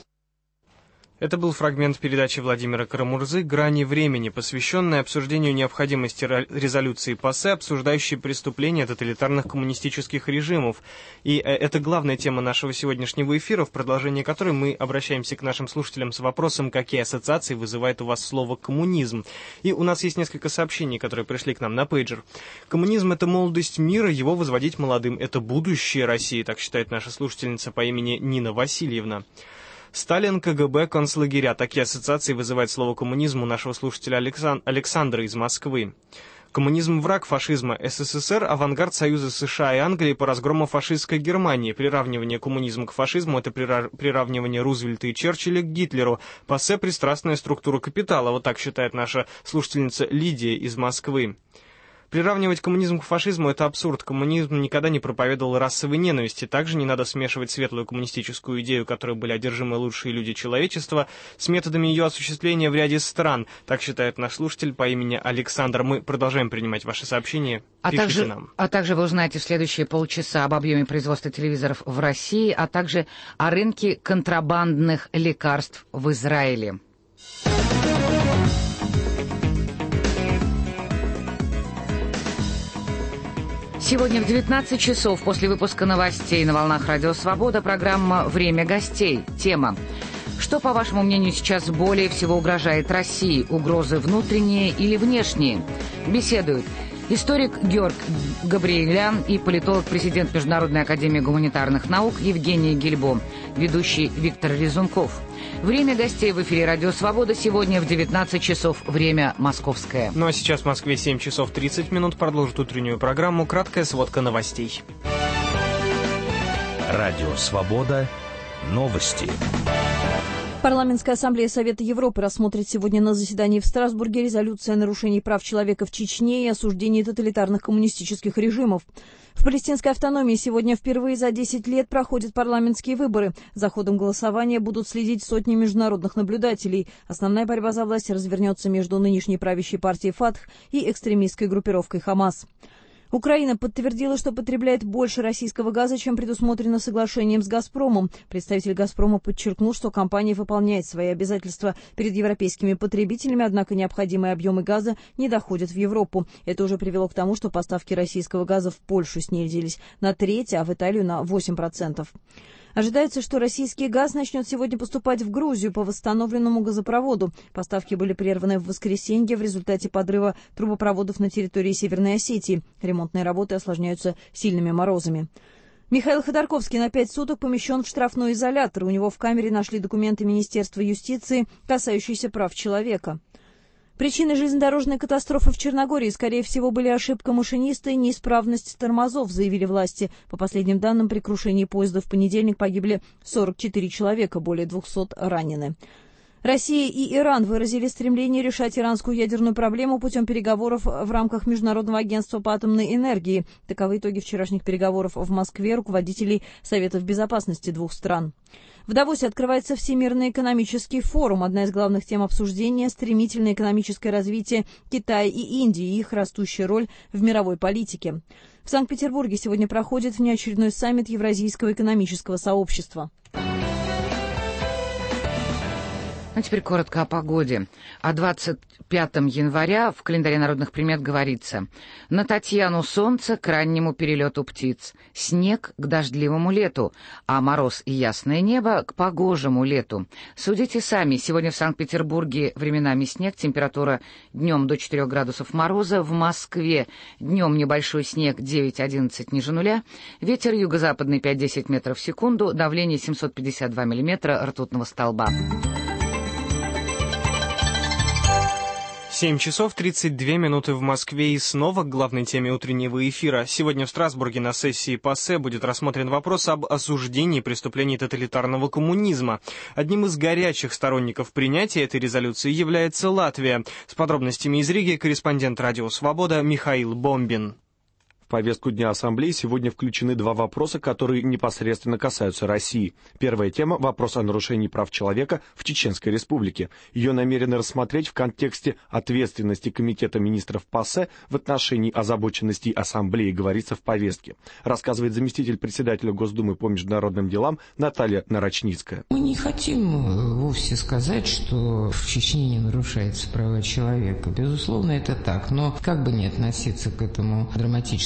Это был фрагмент передачи Владимира Карамурзы «Грани времени», посвященной обсуждению необходимости резолюции ПАСЕ, обсуждающей преступления тоталитарных коммунистических режимов. И это главная тема нашего сегодняшнего эфира, в продолжении которой мы обращаемся к нашим слушателям с вопросом, какие ассоциации вызывает у вас слово «коммунизм». И у нас есть несколько сообщений, которые пришли к нам на пейджер. «Коммунизм – это молодость мира, его возводить молодым. Это будущее России», так считает наша слушательница по имени Нина Васильевна. Сталин, КГБ, концлагеря. Такие ассоциации вызывает слово «коммунизм» у нашего слушателя Александра из Москвы. Коммунизм – враг фашизма. СССР – авангард Союза США и Англии по разгрому фашистской Германии. Приравнивание коммунизма к фашизму – это приравнивание Рузвельта и Черчилля к Гитлеру. ПАСЕ – пристрастная структура капитала. Вот так считает наша слушательница Лидия из Москвы. Приравнивать коммунизм к фашизму – это абсурд. Коммунизм никогда не проповедовал расовой ненависти. Также не надо смешивать светлую коммунистическую идею, которой были одержимы лучшие люди человечества, с методами ее осуществления в ряде стран. Так считает наш слушатель по имени Александр. Мы продолжаем принимать ваши сообщения. Пишите нам. А также вы узнаете в следующие полчаса об объеме производства телевизоров в России, а также о рынке контрабандных лекарств в Израиле. Сегодня в 19 часов после выпуска новостей на волнах Радио Свобода программа «Время гостей». Тема: что, по вашему мнению, сейчас более всего угрожает России? Угрозы внутренние или внешние? Беседуют историк Георг Габриэлян и политолог, президент Международной академии гуманитарных наук Евгений Гильбо, ведущий Виктор Резунков. Время гостей в эфире Радио Свобода сегодня в 19 часов, время московское. Ну а сейчас в Москве 7 часов 30 минут. Продолжит утреннюю программу «Краткая сводка новостей». Радио Свобода. Новости. Парламентская ассамблея Совета Европы рассмотрит сегодня на заседании в Страсбурге резолюцию о нарушении прав человека в Чечне и осуждении тоталитарных коммунистических режимов. В палестинской автономии сегодня впервые за 10 лет проходят парламентские выборы. За ходом голосования будут следить сотни международных наблюдателей. Основная борьба за власть развернется между нынешней правящей партией «Фатх» и экстремистской группировкой «Хамас». Украина подтвердила, что потребляет больше российского газа, чем предусмотрено соглашением с «Газпромом». Представитель «Газпрома» подчеркнул, что компания выполняет свои обязательства перед европейскими потребителями, однако необходимые объемы газа не доходят в Европу. Это уже привело к тому, что поставки российского газа в Польшу снизились на треть, а в Италию на 8%. Ожидается, что российский газ начнет сегодня поступать в Грузию по восстановленному газопроводу. Поставки были прерваны в воскресенье в результате подрыва трубопроводов на территории Северной Осетии. Ремонтные работы осложняются сильными морозами. Михаил Ходорковский на 5 суток помещен в штрафной изолятор. У него в камере нашли документы Министерства юстиции, касающиеся прав человека. Причиной железнодорожной катастрофы в Черногории, скорее всего, были ошибка машиниста и неисправность тормозов, заявили власти. По последним данным, при крушении поезда в понедельник погибли 44 человека, более 200 ранены. Россия и Иран выразили стремление решать иранскую ядерную проблему путем переговоров в рамках Международного агентства по атомной энергии. Таковы итоги вчерашних переговоров в Москве руководителей Советов безопасности двух стран. В Давосе открывается Всемирный экономический форум. Одна из главных тем обсуждения – стремительное экономическое развитие Китая и Индии и их растущая роль в мировой политике. В Санкт-Петербурге сегодня проходит внеочередной саммит Евразийского экономического сообщества. Ну, теперь коротко о погоде. О 25 января в календаре народных примет говорится: на Татьяну солнце к раннему перелету птиц, снег к дождливому лету, а мороз и ясное небо к погожему лету. Судите сами, сегодня в Санкт-Петербурге временами снег, температура днем до 4 градусов мороза, в Москве днем небольшой снег 9-11 ниже нуля, ветер юго-западный 5-10 метров в секунду, давление 752 миллиметра ртутного столба. 7 часов 32 минуты в Москве, и снова к главной теме утреннего эфира. Сегодня в Страсбурге на сессии ПАСЕ будет рассмотрен вопрос об осуждении преступлений тоталитарного коммунизма. Одним из горячих сторонников принятия этой резолюции является Латвия. С подробностями из Риги корреспондент «Радио Свобода» Михаил Бомбин. В повестку дня Ассамблеи сегодня включены два вопроса, которые непосредственно касаются России. Первая тема – вопрос о нарушении прав человека в Чеченской Республике. Ее намерены рассмотреть в контексте ответственности Комитета министров ПАСЕ в отношении озабоченности Ассамблеи, говорится в повестке. Рассказывает заместитель председателя Госдумы по международным делам Наталья Нарочницкая. Мы не хотим вовсе сказать, что в Чечне не нарушаются права человека. Безусловно, это так. Но как бы ни относиться к этому драматическому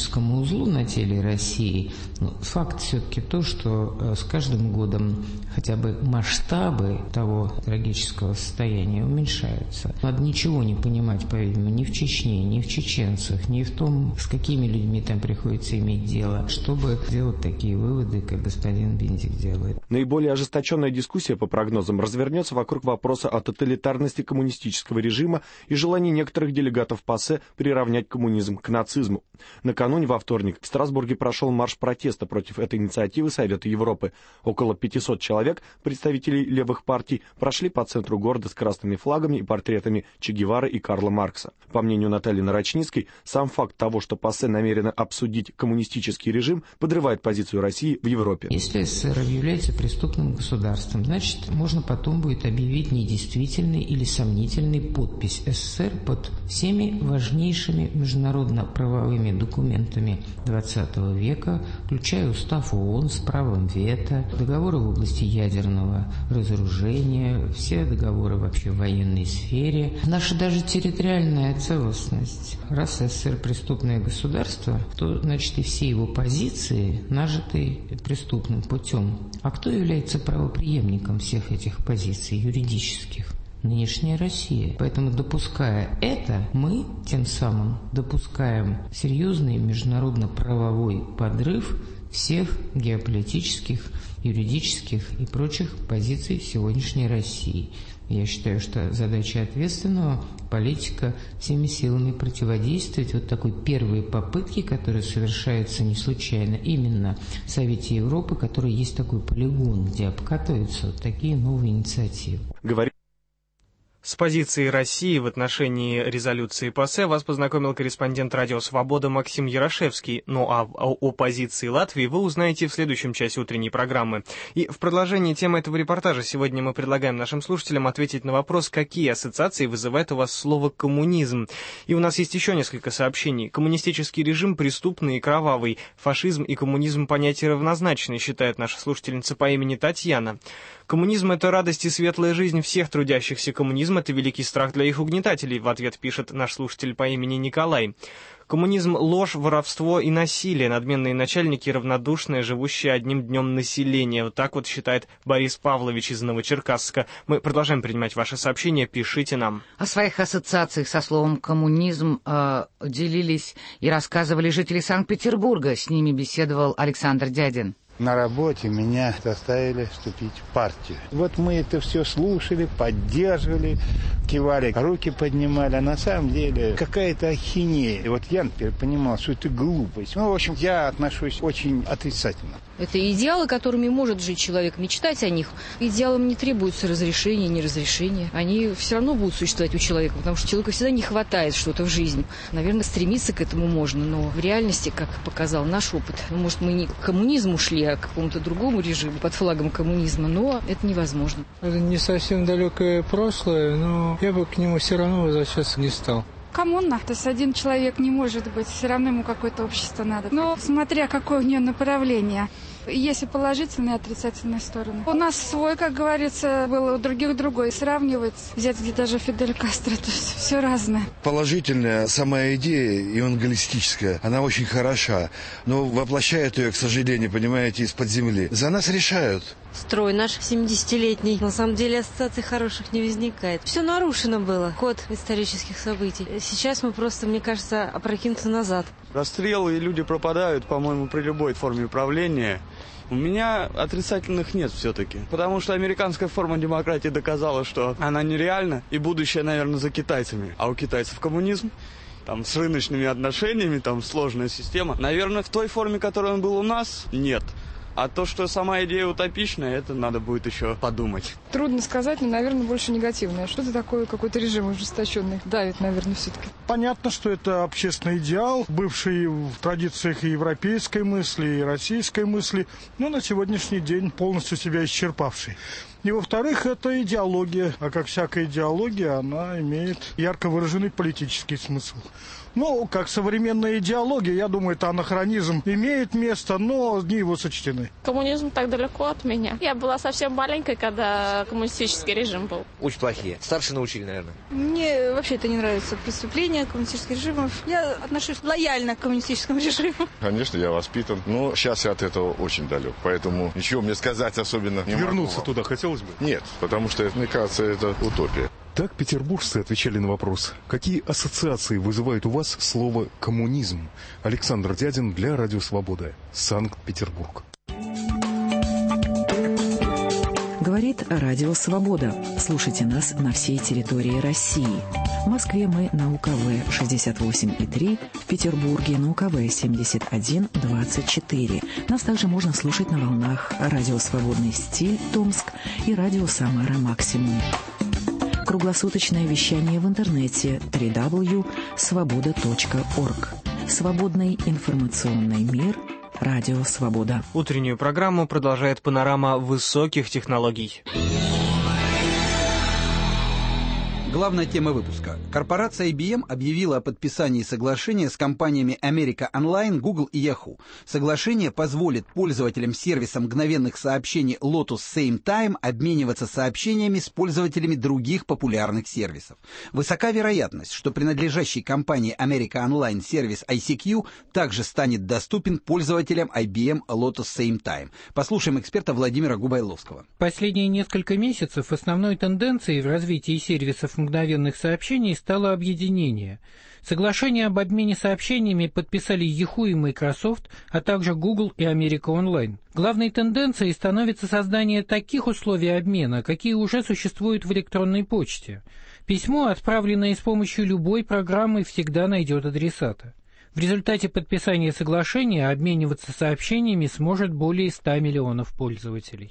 трагическому узлу на теле России. Но факт все-таки то, что с каждым годом хотя бы масштабы того трагического состояния уменьшаются. Надо ничего не понимать, по-видимому, ни в Чечне, ни в чеченцах, ни в том, с какими людьми там приходится иметь дело, чтобы делать такие выводы, как господин Бендик делает. Наиболее ожесточенная дискуссия, по прогнозам, развернется вокруг вопроса о тоталитарности коммунистического режима и желании некоторых делегатов ПАСЕ приравнять коммунизм к нацизму. Накануне, во вторник, в Страсбурге прошел марш протеста против этой инициативы Совета Европы. Около 500 человек, представителей левых партий, прошли по центру города с красными флагами и портретами Че Гевары и Карла Маркса. По мнению Натальи Нарочницкой, сам факт того, что ПАСЕ намерено обсудить коммунистический режим, подрывает позицию России в Европе. Если СССР является преступным государством, значит, можно потом будет объявить недействительной или сомнительной подпись СССР под всеми важнейшими международно-правовыми документами XX века, включая Устав ООН с правом вето, договоры в области ядерного разоружения, все договоры вообще в военной сфере, наша даже территориальная целостность. Раз СССР преступное государство, то, значит, и все его позиции нажиты преступным путем. А кто является правопреемником всех этих позиций юридических? Нынешняя Россия. Поэтому, допуская это, мы тем самым допускаем серьезный международно-правовой подрыв всех геополитических, юридических и прочих позиций сегодняшней России. Я считаю, что задача ответственного политика всеми силами противодействовать вот такой первой попытке, которая совершается не случайно именно в Совете Европы, который есть такой полигон, где обкатываются вот такие новые инициативы. С позицией России в отношении резолюции ПАСЕ вас познакомил корреспондент «Радио Свобода» Максим Ярошевский. Ну а о позиции Латвии вы узнаете в следующем часе утренней программы. И в продолжении темы этого репортажа сегодня мы предлагаем нашим слушателям ответить на вопрос, какие ассоциации вызывает у вас слово «коммунизм». И у нас есть еще несколько сообщений. Коммунистический режим преступный и кровавый. Фашизм и коммунизм понятия равнозначные, считает наша слушательница по имени Татьяна. Коммунизм — это радость и светлая жизнь всех трудящихся. Коммунизм — это великий страх для их угнетателей, в ответ пишет наш слушатель по имени Николай. Коммунизм — ложь, воровство и насилие, надменные начальники, равнодушное, живущее одним днем население. Вот так вот считает Борис Павлович из Новочеркасска. Мы продолжаем принимать ваши сообщения, пишите нам. О своих ассоциациях со словом «коммунизм» делились и рассказывали жители Санкт-Петербурга. С ними беседовал Александр Дядин. На работе меня заставили вступить в партию. Вот мы это все слушали, поддерживали, кивали, руки поднимали. А на самом деле какая-то ахинея. И вот я, например, понимал, что это глупость. Ну, в общем, я отношусь очень отрицательно. Это идеалы, которыми может жить человек, мечтать о них. Идеалам не требуется разрешения, не разрешения. Они все равно будут существовать у человека, потому что человеку всегда не хватает что-то в жизни. Наверное, стремиться к этому можно, но в реальности, как показал наш опыт, может, мы не к коммунизму шли, а к какому-то другому режиму под флагом коммунизма, но это невозможно. Это не совсем далекое прошлое, но я бы к нему все равно возвращаться не стал. Коммуна. То есть один человек не может быть, все равно ему какое-то общество надо. Но смотря какое у нее направление. Есть и положительные, и отрицательные стороны. У нас свой, как говорится, был, у других другой. Сравнивать, взять где даже Фидель Кастро, то есть все разное. Положительная сама идея евангелистическая, она очень хороша. Но воплощают ее, к сожалению, понимаете, из-под земли. За нас решают. Строй наш 70-летний. На самом деле ассоциаций хороших не возникает. Все нарушено было, ход исторических событий. Сейчас мы просто, мне кажется, опрокинуты назад. Расстрелы и люди пропадают, по-моему, при любой форме управления. У меня отрицательных нет все-таки. Потому что американская форма демократии доказала, что она нереальна. И будущее, наверное, за китайцами. А у китайцев коммунизм. Там с рыночными отношениями, там сложная система. Наверное, в той форме, которой он был у нас, нет. А то, что сама идея утопичная, это надо будет еще подумать. Трудно сказать, но, наверное, больше негативное. Что-то такое, какой-то режим ужесточенный. Давит, наверное, все-таки. Понятно, что это общественный идеал, бывший в традициях и европейской мысли, и российской мысли, но на сегодняшний день полностью себя исчерпавший. И, во-вторых, это идеология. А как всякая идеология, она имеет ярко выраженный политический смысл. Ну, как современная идеология, я думаю, это анахронизм имеет место, но дни его сочтены. Коммунизм так далеко от меня. Я была совсем маленькой, когда коммунистический режим был. Очень плохие. Старшие научили, наверное. Мне вообще это не нравится. Преступления коммунистических режимов. Я отношусь лояльно к коммунистическому режиму. Конечно, я воспитан, но сейчас я от этого очень далек. Поэтому ничего мне сказать особенно не могу. Вернуться туда хотелось бы? Нет, потому что, мне кажется, это утопия. Так петербуржцы отвечали на вопрос, какие ассоциации вызывает у вас слово «коммунизм». Александр Дядин для Радио Свобода, Санкт-Петербург. Говорит Радио Свобода. Слушайте нас на всей территории России. В Москве мы на УКВ 68,3, в Петербурге на УКВ 71,24. Нас также можно слушать на волнах Радио Свободный стиль Томск и Радио Самара Максимум. Круглосуточное вещание в интернете www.svoboda.org. Свободный информационный мир. Радио Свобода. Утреннюю программу продолжает панорама высоких технологий. Главная тема выпуска. Корпорация IBM объявила о подписании соглашения с компаниями America Online, Google и Yahoo. Соглашение позволит пользователям сервиса мгновенных сообщений Lotus SameTime обмениваться сообщениями с пользователями других популярных сервисов. Высока вероятность, что принадлежащий компании America Online сервис ICQ также станет доступен пользователям IBM Lotus SameTime. Послушаем эксперта Владимира Губайловского. Последние несколько месяцев основной тенденцией в развитии сервисов мгновенных сообщений стало объединение. Соглашение об обмене сообщениями подписали Yahoo и Microsoft, а также Google и America Online. Главной тенденцией становится создание таких условий обмена, какие уже существуют в электронной почте. Письмо, отправленное с помощью любой программы, всегда найдет адресата. В результате подписания соглашения обмениваться сообщениями сможет более 100 миллионов пользователей.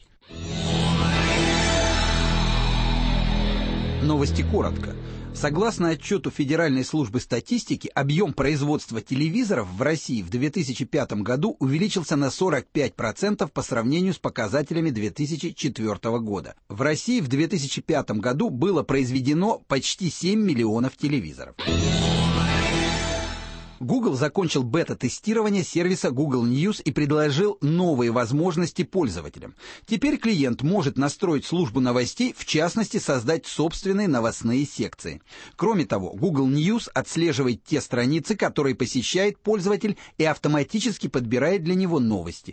Новости коротко. Согласно отчету Федеральной службы статистики, объем производства телевизоров в России в 2005 году увеличился на 45% по сравнению с показателями 2004 года. В России в 2005 году было произведено почти 7 миллионов телевизоров. Google закончил бета-тестирование сервиса Google News и предложил новые возможности пользователям. Теперь клиент может настроить службу новостей, в частности, создать собственные новостные секции. Кроме того, Google News отслеживает те страницы, которые посещает пользователь, и автоматически подбирает для него новости.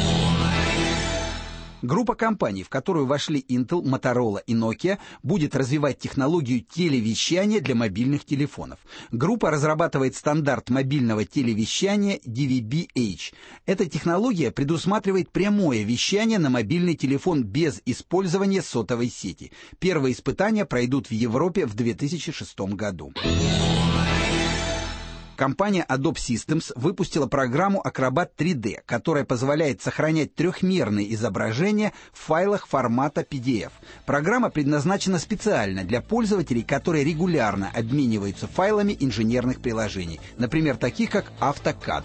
Группа компаний, в которую вошли Intel, Motorola и Nokia, будет развивать технологию телевещания для мобильных телефонов. Группа разрабатывает стандарт мобильного телевещания DVB-H. Эта технология предусматривает прямое вещание на мобильный телефон без использования сотовой сети. Первые испытания пройдут в Европе в 2006 году. Компания Adobe Systems выпустила программу Acrobat 3D, которая позволяет сохранять трехмерные изображения в файлах формата PDF. Программа предназначена специально для пользователей, которые регулярно обмениваются файлами инженерных приложений, например, таких как AutoCAD.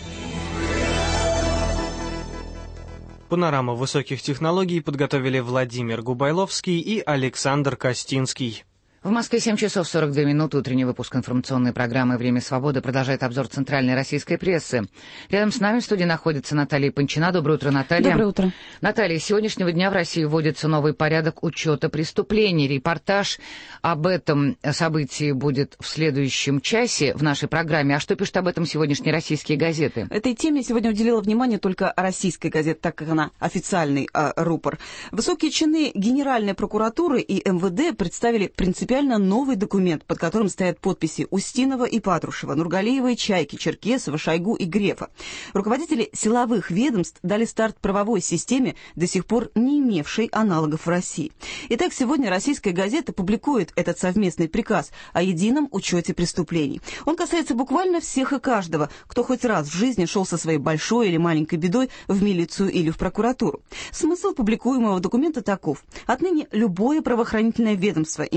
Панораму высоких технологий подготовили Владимир Губайловский и Александр Костинский. В Москве 7 часов 42 минуты. Утренний выпуск информационной программы «Время свободы» продолжает обзор центральной российской прессы. Рядом с нами в студии находится Наталья Панчина. Доброе утро, Наталья. Доброе утро. Наталья, с сегодняшнего дня в России вводится новый порядок учета преступлений. Репортаж об этом событии будет в следующем часе в нашей программе. А что пишут об этом сегодняшние российские газеты? Этой теме сегодня уделила внимание только российская газета, так как она официальный рупор. Высокие чины Генеральной прокуратуры и МВД представили принципиально новый документ, под которым стоят подписи Устинова и Патрушева, Нургалиева и Чайки, Черкесова, Шойгу и Грефа. Руководители силовых ведомств дали старт правовой системе, до сих пор не имевшей аналогов в России. Итак, сегодня российская газета публикует этот совместный приказ о едином учете преступлений. Он касается буквально всех и каждого, кто хоть раз в жизни шел со своей большой или маленькой бедой в милицию или в прокуратуру. Смысл публикуемого документа таков. Отныне любое правоохранительное ведомство, имеющее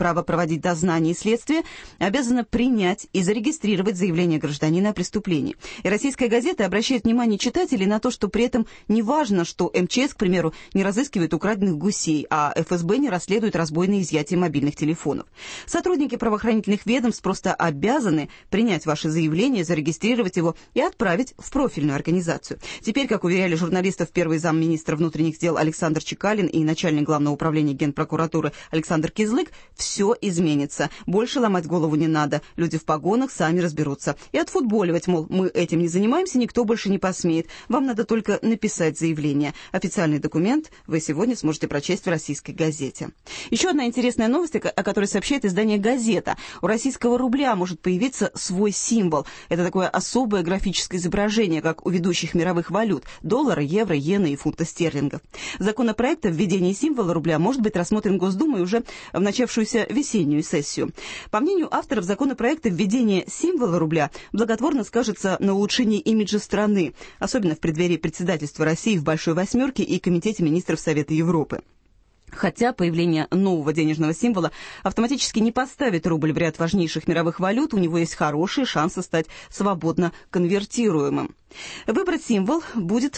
право проводить дознание и следствие, обязана принять и зарегистрировать заявление гражданина о преступлении. И «Российская газета» обращает внимание читателей на то, что при этом не важно, что МЧС, к примеру, не разыскивает украденных гусей, а ФСБ не расследует разбойные изъятия мобильных телефонов. Сотрудники правоохранительных ведомств просто обязаны принять ваше заявление, зарегистрировать его и отправить в профильную организацию. Теперь, как уверяли журналистов первый замминистра внутренних дел Александр Чекалин и начальник Главного управления Генпрокуратуры Александр Кизлык, все изменится. Больше ломать голову не надо. Люди в погонах сами разберутся. И отфутболивать, мол, мы этим не занимаемся, никто больше не посмеет. Вам надо только написать заявление. Официальный документ вы сегодня сможете прочесть в «Российской газете». Еще одна интересная новость, о которой сообщает издание «Газета». У российского рубля может появиться свой символ. Это такое особое графическое изображение, как у ведущих мировых валют – доллара, евро, иены и фунта стерлингов. Законопроект о введении символа рубля может быть рассмотрен Госдумой уже в начавшуюся весеннюю сессию. По мнению авторов законопроекта, введение символа рубля благотворно скажется на улучшении имиджа страны, особенно в преддверии председательства России в Большой Восьмерке и Комитете министров Совета Европы. Хотя появление нового денежного символа автоматически не поставит рубль в ряд важнейших мировых валют, у него есть хорошие шансы стать свободно конвертируемым. Выбирать символ будет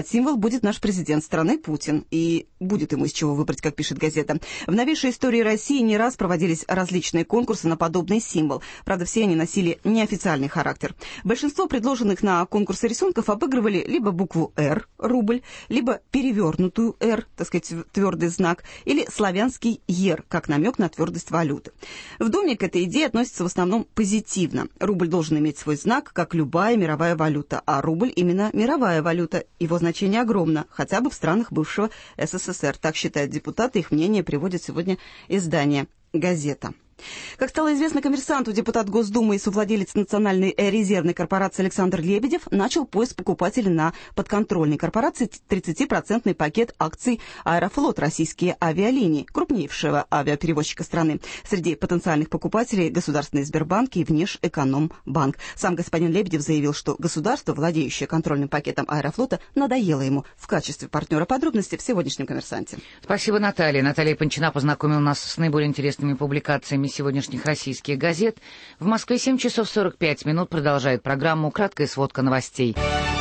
наш президент страны Путин. И будет ему из чего выбрать, как пишет газета. В новейшей истории России не раз проводились различные конкурсы на подобный символ. Правда, все они носили неофициальный характер. Большинство предложенных на конкурсы рисунков обыгрывали либо букву «Р» – рубль, либо перевернутую «Р», так сказать, твердый знак, или славянский «Ер», как намек на твердость валюты. В Думе к этой идее относятся в основном позитивно. Рубль должен иметь свой знак, как любая мировая валюта, а рубль именно мировая валюта. Его значение огромно, хотя бы в странах бывшего СССР. Так считают депутаты, их мнение приводит сегодня издание «Газета». Как стало известно «Коммерсанту», депутат Госдумы и совладелец Национальной резервной корпорации Александр Лебедев начал поиск покупателей на подконтрольной корпорации 30% пакет акций «Аэрофлот» российские авиалинии, крупнейшего авиаперевозчика страны. Среди потенциальных покупателей Государственный Сбербанк и Внешэкономбанк. Сам господин Лебедев заявил, что государство, владеющее контрольным пакетом «Аэрофлота», надоело ему в качестве партнера. Подробности в сегодняшнем «Коммерсанте». Спасибо, Наталья. Наталья Панчина познакомила нас с наиболее интересными публикациями сегодняшних российских газет. В Москве 7 часов 45 минут продолжает программу «Краткая сводка новостей».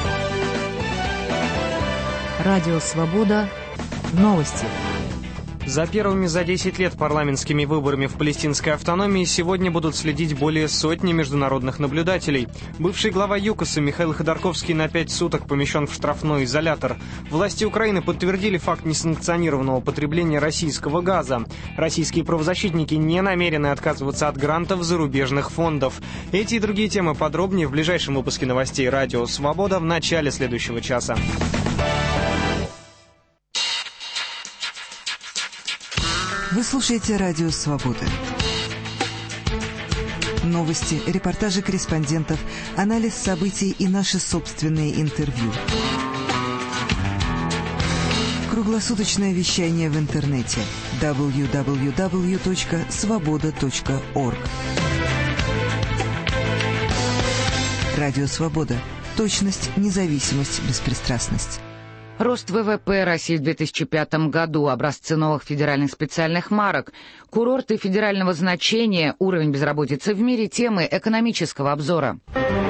Радио «Свобода». Новости. За первыми за 10 лет парламентскими выборами в палестинской автономии сегодня будут следить более сотни международных наблюдателей. Бывший глава ЮКОСа Михаил Ходорковский на 5 суток помещен в штрафной изолятор. Власти Украины подтвердили факт несанкционированного потребления российского газа. Российские правозащитники не намерены отказываться от грантов зарубежных фондов. Эти и другие темы подробнее в ближайшем выпуске новостей «Радио Свобода» в начале следующего часа. Вы слушаете «Радио Свобода». Новости, репортажи корреспондентов, анализ событий и наши собственные интервью. Круглосуточное вещание в интернете www.svoboda.org. «Радио Свобода». Точность, независимость, беспристрастность. Рост ВВП России в 2005 году, образцы новых федеральных специальных марок, курорты федерального значения, уровень безработицы в мире, темы экономического обзора.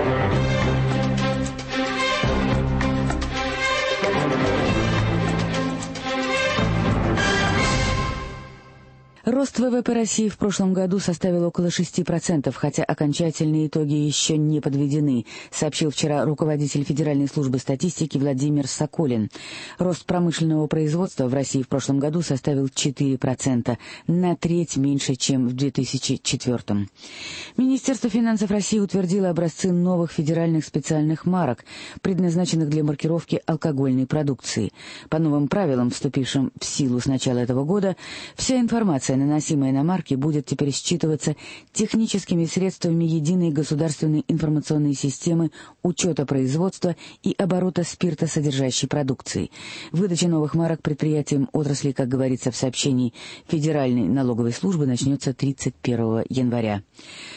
Рост ВВП России в прошлом году составил около 6%, хотя окончательные итоги еще не подведены, сообщил вчера руководитель Федеральной службы статистики Владимир Соколин. Рост промышленного производства в России в прошлом году составил 4%, на треть меньше, чем в 2004. Министерство финансов России утвердило образцы новых федеральных специальных марок, предназначенных для маркировки алкогольной продукции. По новым правилам, вступившим в силу с начала этого года, вся информация, наносимая на марки, будет теперь считываться техническими средствами единой государственной информационной системы учета производства и оборота спиртосодержащей продукции. Выдача новых марок предприятиям отрасли, как говорится в сообщении Федеральной налоговой службы, начнется 31 января.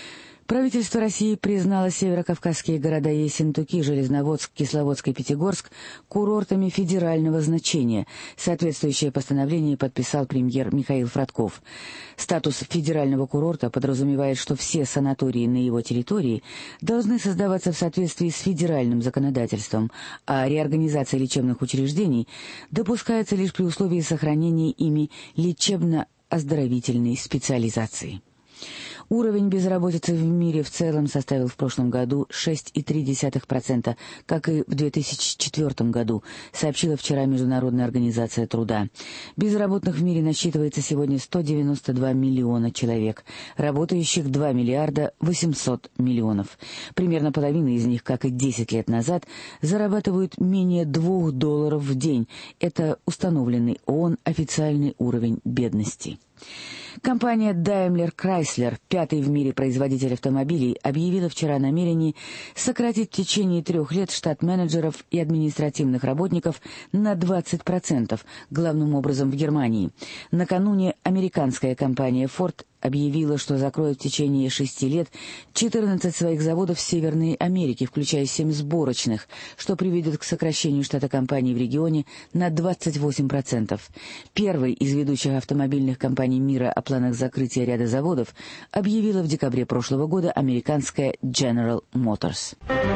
Правительство России признало северокавказские города Ессентуки, Железноводск, Кисловодск и Пятигорск курортами федерального значения. Соответствующее постановление подписал премьер Михаил Фродков. Статус федерального курорта подразумевает, что все санатории на его территории должны создаваться в соответствии с федеральным законодательством, а реорганизация лечебных учреждений допускается лишь при условии сохранения ими лечебно-оздоровительной специализации. Уровень безработицы в мире в целом составил в прошлом году 6,3%, как и в 2004 году, сообщила вчера Международная организация труда. Безработных в мире насчитывается сегодня 192 миллиона человек, работающих 2 миллиарда 800 миллионов. Примерно половина из них, как и 10 лет назад, зарабатывают менее $2 в день. Это установленный ООН официальный уровень бедности. Компания Daimler Chrysler, пятый в мире производитель автомобилей, объявила вчера о намерении сократить в течение 3 лет штат менеджеров и административных работников на 20%, главным образом в Германии. Накануне американская компания Ford объявила, что закроет в течение 6 лет 14 своих заводов в Северной Америке, включая 7 сборочных, что приведет к сокращению штата компаний в регионе на 28%. Первой из ведущих автомобильных компаний мира о планах закрытия ряда заводов объявила в декабре прошлого года американская General Motors.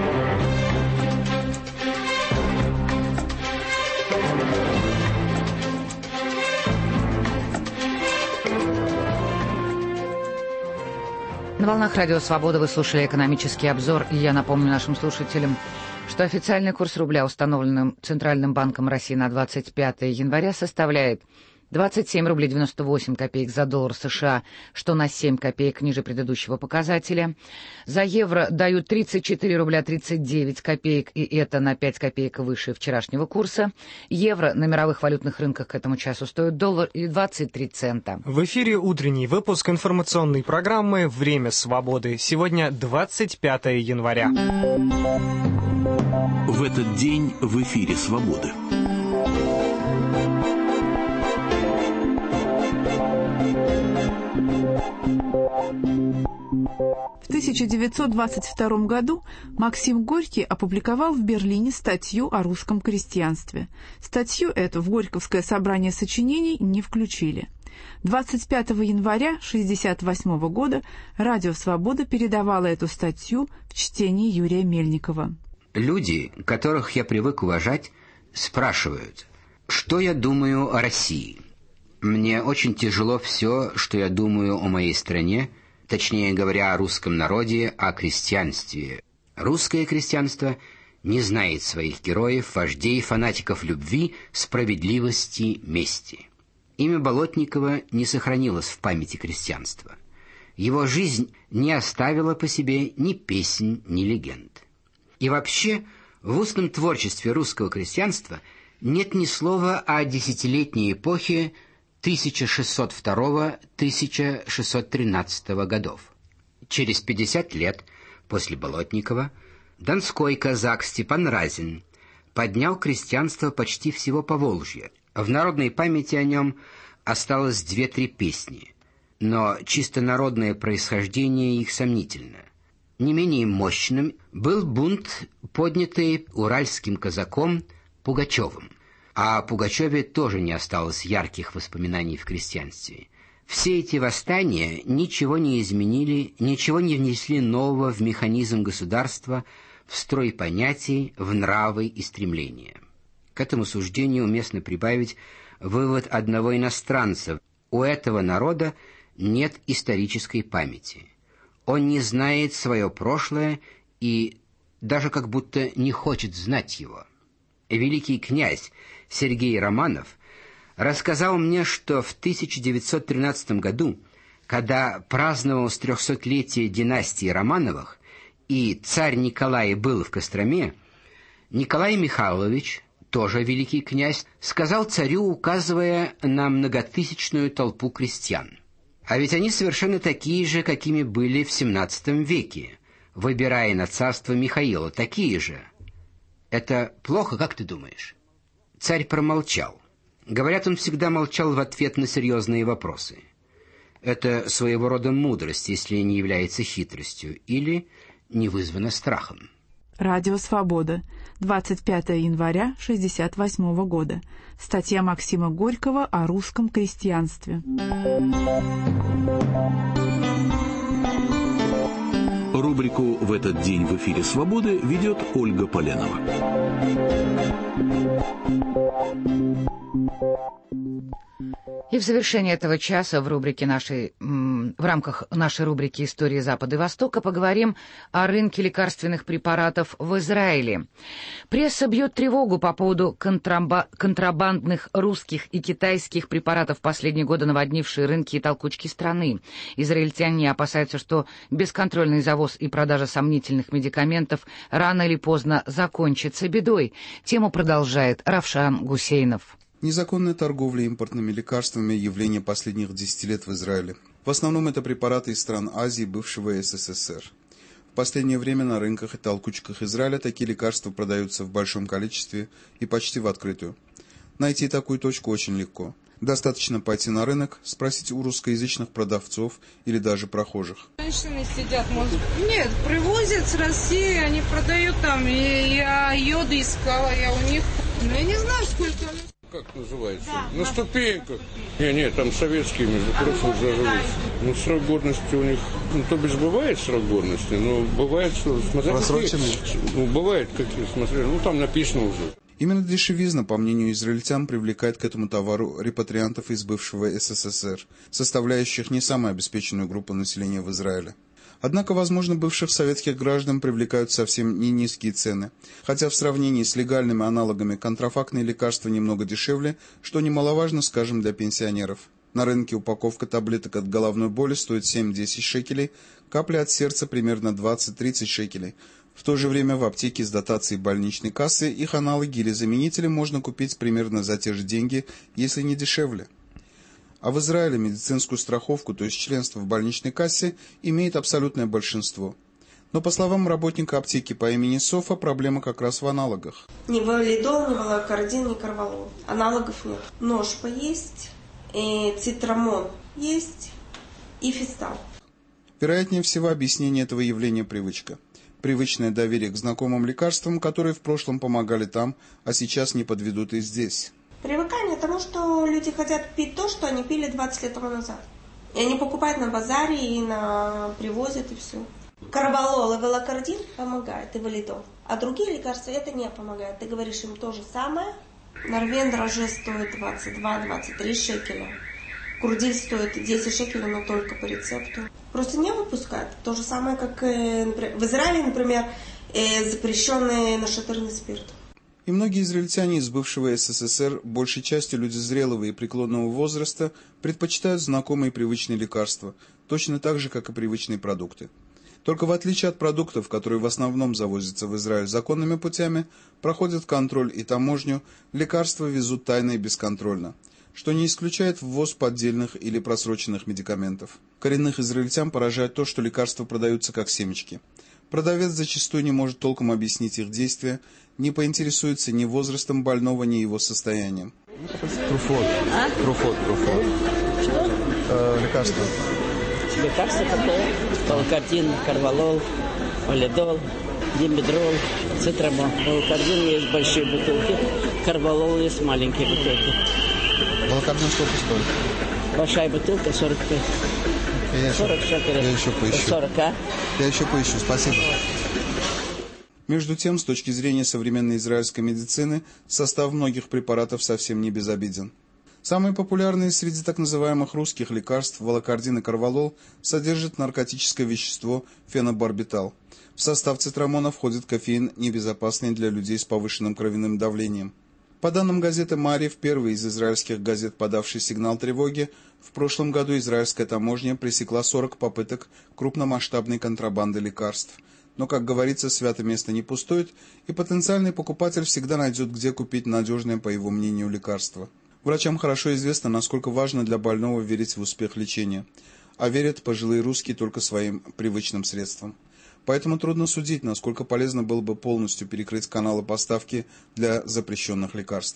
На волнах Радио Свобода вы слушали экономический обзор, и я напомню нашим слушателям, что официальный курс рубля, установленным Центральным банком России на 25 января, составляет 27 рублей 98 копеек за доллар США, что на 7 копеек ниже предыдущего показателя. За евро дают 34 рубля 39 копеек, и это на 5 копеек выше вчерашнего курса. Евро на мировых валютных рынках к этому часу стоит $1.23. В эфире утренний выпуск информационной программы «Время свободы». Сегодня 25 января. В этот день в эфире «Свободы». В 1922 году Максим Горький опубликовал в Берлине статью о русском крестьянстве. Статью эту в Горьковское собрание сочинений не включили. 25 января 1968 года Радио «Свобода» передавало эту статью в чтении Юрия Мельникова. Люди, которых я привык уважать, спрашивают, что я думаю о России. Мне очень тяжело все, что я думаю о моей стране, точнее говоря, о русском народе, о крестьянстве. Русское крестьянство не знает своих героев, вождей, фанатиков любви, справедливости, мести. Имя Болотникова не сохранилось в памяти крестьянства. Его жизнь не оставила по себе ни песен, ни легенд. И вообще, в устном творчестве русского крестьянства нет ни слова о десятилетней эпохе 1602-1613 годов. Через 50 лет после Болотникова донской казак Степан Разин поднял крестьянство почти всего Поволжья. В народной памяти о нем осталось 2-3 песни, но чисто народное происхождение их сомнительно. Не менее мощным был бунт, поднятый уральским казаком Пугачевым. А о Пугачеве тоже не осталось ярких воспоминаний в крестьянстве. Все эти восстания ничего не изменили, ничего не внесли нового в механизм государства, в строй понятий, в нравы и стремления. К этому суждению уместно прибавить вывод одного иностранца. У этого народа нет исторической памяти. Он не знает свое прошлое и даже как будто не хочет знать его. Великий князь Сергей Романов рассказал мне, что в 1913 году, когда праздновалось 300-летие династии Романовых, и царь Николай был в Костроме, Николай Михайлович, тоже великий князь, сказал царю, указывая на многотысячную толпу крестьян: «А ведь они совершенно такие же, какими были в XVII веке, выбирая на царство Михаила, такие же. Это плохо, как ты думаешь?» Царь промолчал. Говорят, он всегда молчал в ответ на серьезные вопросы. Это своего рода мудрость, если не является хитростью, или не вызвано страхом. Радио «Свобода», 25 января 1968 года. Статья Максима Горького о русском крестьянстве. Рубрику «В этот день в эфире «Свободы» ведет Ольга Поленова. И в завершении этого часа в рамках нашей рубрики «Истории Запада и Востока» поговорим о рынке лекарственных препаратов в Израиле. Пресса бьет тревогу по поводу контрабандных русских и китайских препаратов, последние годы наводнившие рынки и толкучки страны. Израильтяне опасаются, что бесконтрольный завоз и продажа сомнительных медикаментов рано или поздно закончится бедой. Тему продолжает Равшан Гусейнов. Незаконная торговля импортными лекарствами – явление последних 10 лет в Израиле. В основном это препараты из стран Азии, бывшего СССР. В последнее время на рынках и толкучках Израиля такие лекарства продаются в большом количестве и почти в открытую. Найти такую точку очень легко. Достаточно пойти на рынок, спросить у русскоязычных продавцов или даже прохожих. Женщины сидят, может... Нет, привозят с России, они продают там, и я йоды искала, я у них... Но я не знаю, сколько... Как называется? Да, на ступеньках. Не, там советские, между прочим, заживаются. Срок годности у них, то бишь бывает срок годности, но бывает, что, смотря какие, бывает какие, смотря, там написано уже. Именно дешевизна, по мнению израильтян, привлекает к этому товару репатриантов из бывшего СССР, составляющих не самую обеспеченную группу населения в Израиле. Однако, возможно, бывших советских граждан привлекают совсем не низкие цены, хотя в сравнении с легальными аналогами контрафактные лекарства немного дешевле, что немаловажно, скажем, для пенсионеров. На рынке упаковка таблеток от головной боли стоит 7-10 шекелей, капли от сердца примерно 20-30 шекелей. В то же время в аптеке с дотацией больничной кассы их аналоги или заменители можно купить примерно за те же деньги, если не дешевле. А в Израиле медицинскую страховку, то есть членство в больничной кассе, имеет абсолютное большинство. Но, по словам работника аптеки по имени Софа, проблема как раз в аналогах. Ни валидол, ни волокордин, ни карвалол. Аналогов нет. Ножпа есть, цитрамон есть и фистал. Вероятнее всего, объяснение этого явления – привычка. Привычное доверие к знакомым лекарствам, которые в прошлом помогали там, а сейчас не подведут и здесь. Привыкание к тому, что люди хотят пить то, что они пили 20 лет тому назад. И они покупают на базаре, и привозят, и все. Карвалол и волокордин помогают, и валидол. А другие лекарства это не помогает. Ты говоришь им то же самое. Норвен дрожжи стоит 22-23 шекеля. Курдиль стоит 10 шекелей, но только по рецепту. Просто не выпускают. То же самое, как в Израиле, например, запрещенный нашатырный спирт. И многие израильтяне из бывшего СССР, большей частью люди зрелого и преклонного возраста, предпочитают знакомые и привычные лекарства, точно так же, как и привычные продукты. Только в отличие от продуктов, которые в основном завозятся в Израиль законными путями, проходят контроль и таможню, лекарства везут тайно и бесконтрольно, что не исключает ввоз поддельных или просроченных медикаментов. Коренных израильтян поражает то, что лекарства продаются как семечки. Продавец зачастую не может толком объяснить их действия, не поинтересуется ни возрастом больного, ни его состоянием. Труфот. Что? Лекарства. Лекарства какое? Волокордин, карвалол, валидол, димедрол, цитрамон. Волокордин есть большие бутылки, карвалол есть маленькие бутылки. Волокордин сколько стоит? Большая бутылка 45. 40 шекелей. Я еще поищу. 40, а? Я еще поищу, спасибо. Между тем, с точки зрения современной израильской медицины, состав многих препаратов совсем не безобиден. Самые популярные среди так называемых русских лекарств, волокордин и карвалол, содержат наркотическое вещество фенобарбитал. В состав цитрамона входит кофеин, небезопасный для людей с повышенным кровяным давлением. По данным газеты «Маариф», первой из израильских газет, подавшей сигнал тревоги, в прошлом году израильская таможня пресекла 40 попыток крупномасштабной контрабанды лекарств. Но, как говорится, святое место не пустует, и потенциальный покупатель всегда найдет, где купить надежное, по его мнению, лекарство. Врачам хорошо известно, насколько важно для больного верить в успех лечения, а верят пожилые русские только своим привычным средствам. Поэтому трудно судить, насколько полезно было бы полностью перекрыть каналы поставки для запрещенных лекарств.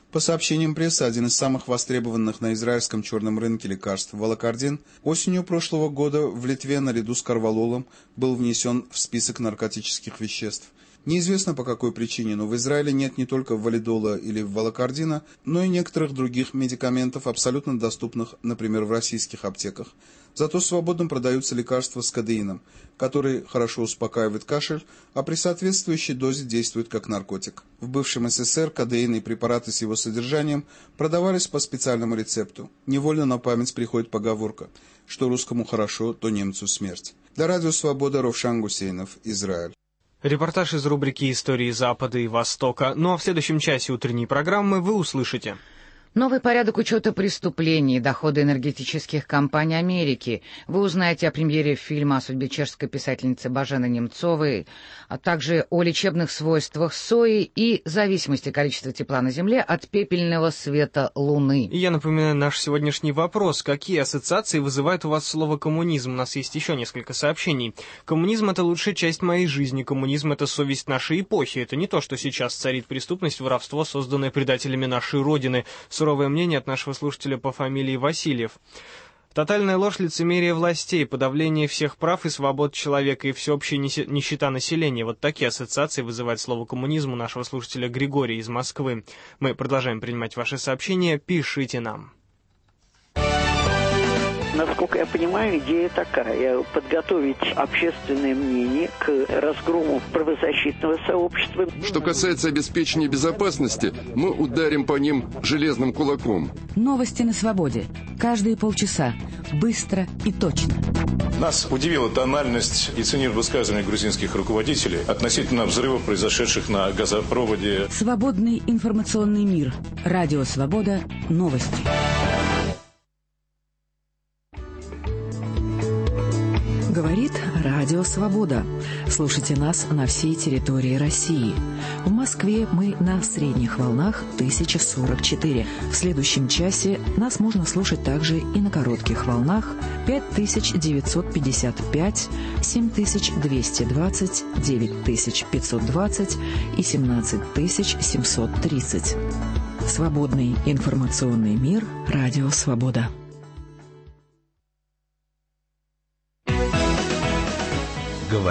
По сообщениям прессы, один из самых востребованных на израильском черном рынке лекарств, волокордин, осенью прошлого года в Литве наряду с карвалолом был внесен в список наркотических веществ. Неизвестно по какой причине, но в Израиле нет не только валидола или волокордина, но и некоторых других медикаментов, абсолютно доступных, например, в российских аптеках. Зато свободно продаются лекарства с кодеином, который хорошо успокаивает кашель, а при соответствующей дозе действует как наркотик. В бывшем СССР кодеин и препараты с его содержанием продавались по специальному рецепту. Невольно на память приходит поговорка: что русскому хорошо, то немцу смерть. Для Радио Свобода Ровшан Гусейнов, Израиль. Репортаж из рубрики «Истории Запада и Востока». Ну а в следующем часе утренней программы вы услышите: новый порядок учета преступлений, доходы энергетических компаний Америки. Вы узнаете о премьере фильма о судьбе чешской писательницы Божены Немцовой, а также о лечебных свойствах сои и зависимости количества тепла на Земле от пепельного света Луны. И я напоминаю наш сегодняшний вопрос. Какие ассоциации вызывает у вас слово «коммунизм»? У нас есть еще несколько сообщений. Коммунизм — это лучшая часть моей жизни. Коммунизм — это совесть нашей эпохи. Это не то, что сейчас царит преступность, воровство, созданное предателями нашей Родины. Суровое мнение от нашего слушателя по фамилии Васильев. Тотальная ложь, лицемерие властей, подавление всех прав и свобод человека и всеобщая нищета населения. Вот такие ассоциации вызывает слово «коммунизм» у нашего слушателя Григория из Москвы. Мы продолжаем принимать ваши сообщения. Пишите нам. Насколько я понимаю, идея такая: подготовить общественное мнение к разгрому правозащитного сообщества. Что касается обеспечения безопасности, мы ударим по ним железным кулаком. Новости на свободе. Каждые полчаса. Быстро и точно. Нас удивила тональность и цинизм высказываний грузинских руководителей относительно взрывов, произошедших на газопроводе. Свободный информационный мир. Радио Свобода. Новости. Говорит Радио Свобода. Слушайте нас на всей территории России. В Москве мы на средних волнах 1044. В следующем часе нас можно слушать также и на коротких волнах 5955, 7220, 9520 и 17730. Свободный информационный мир. Радио Свобода.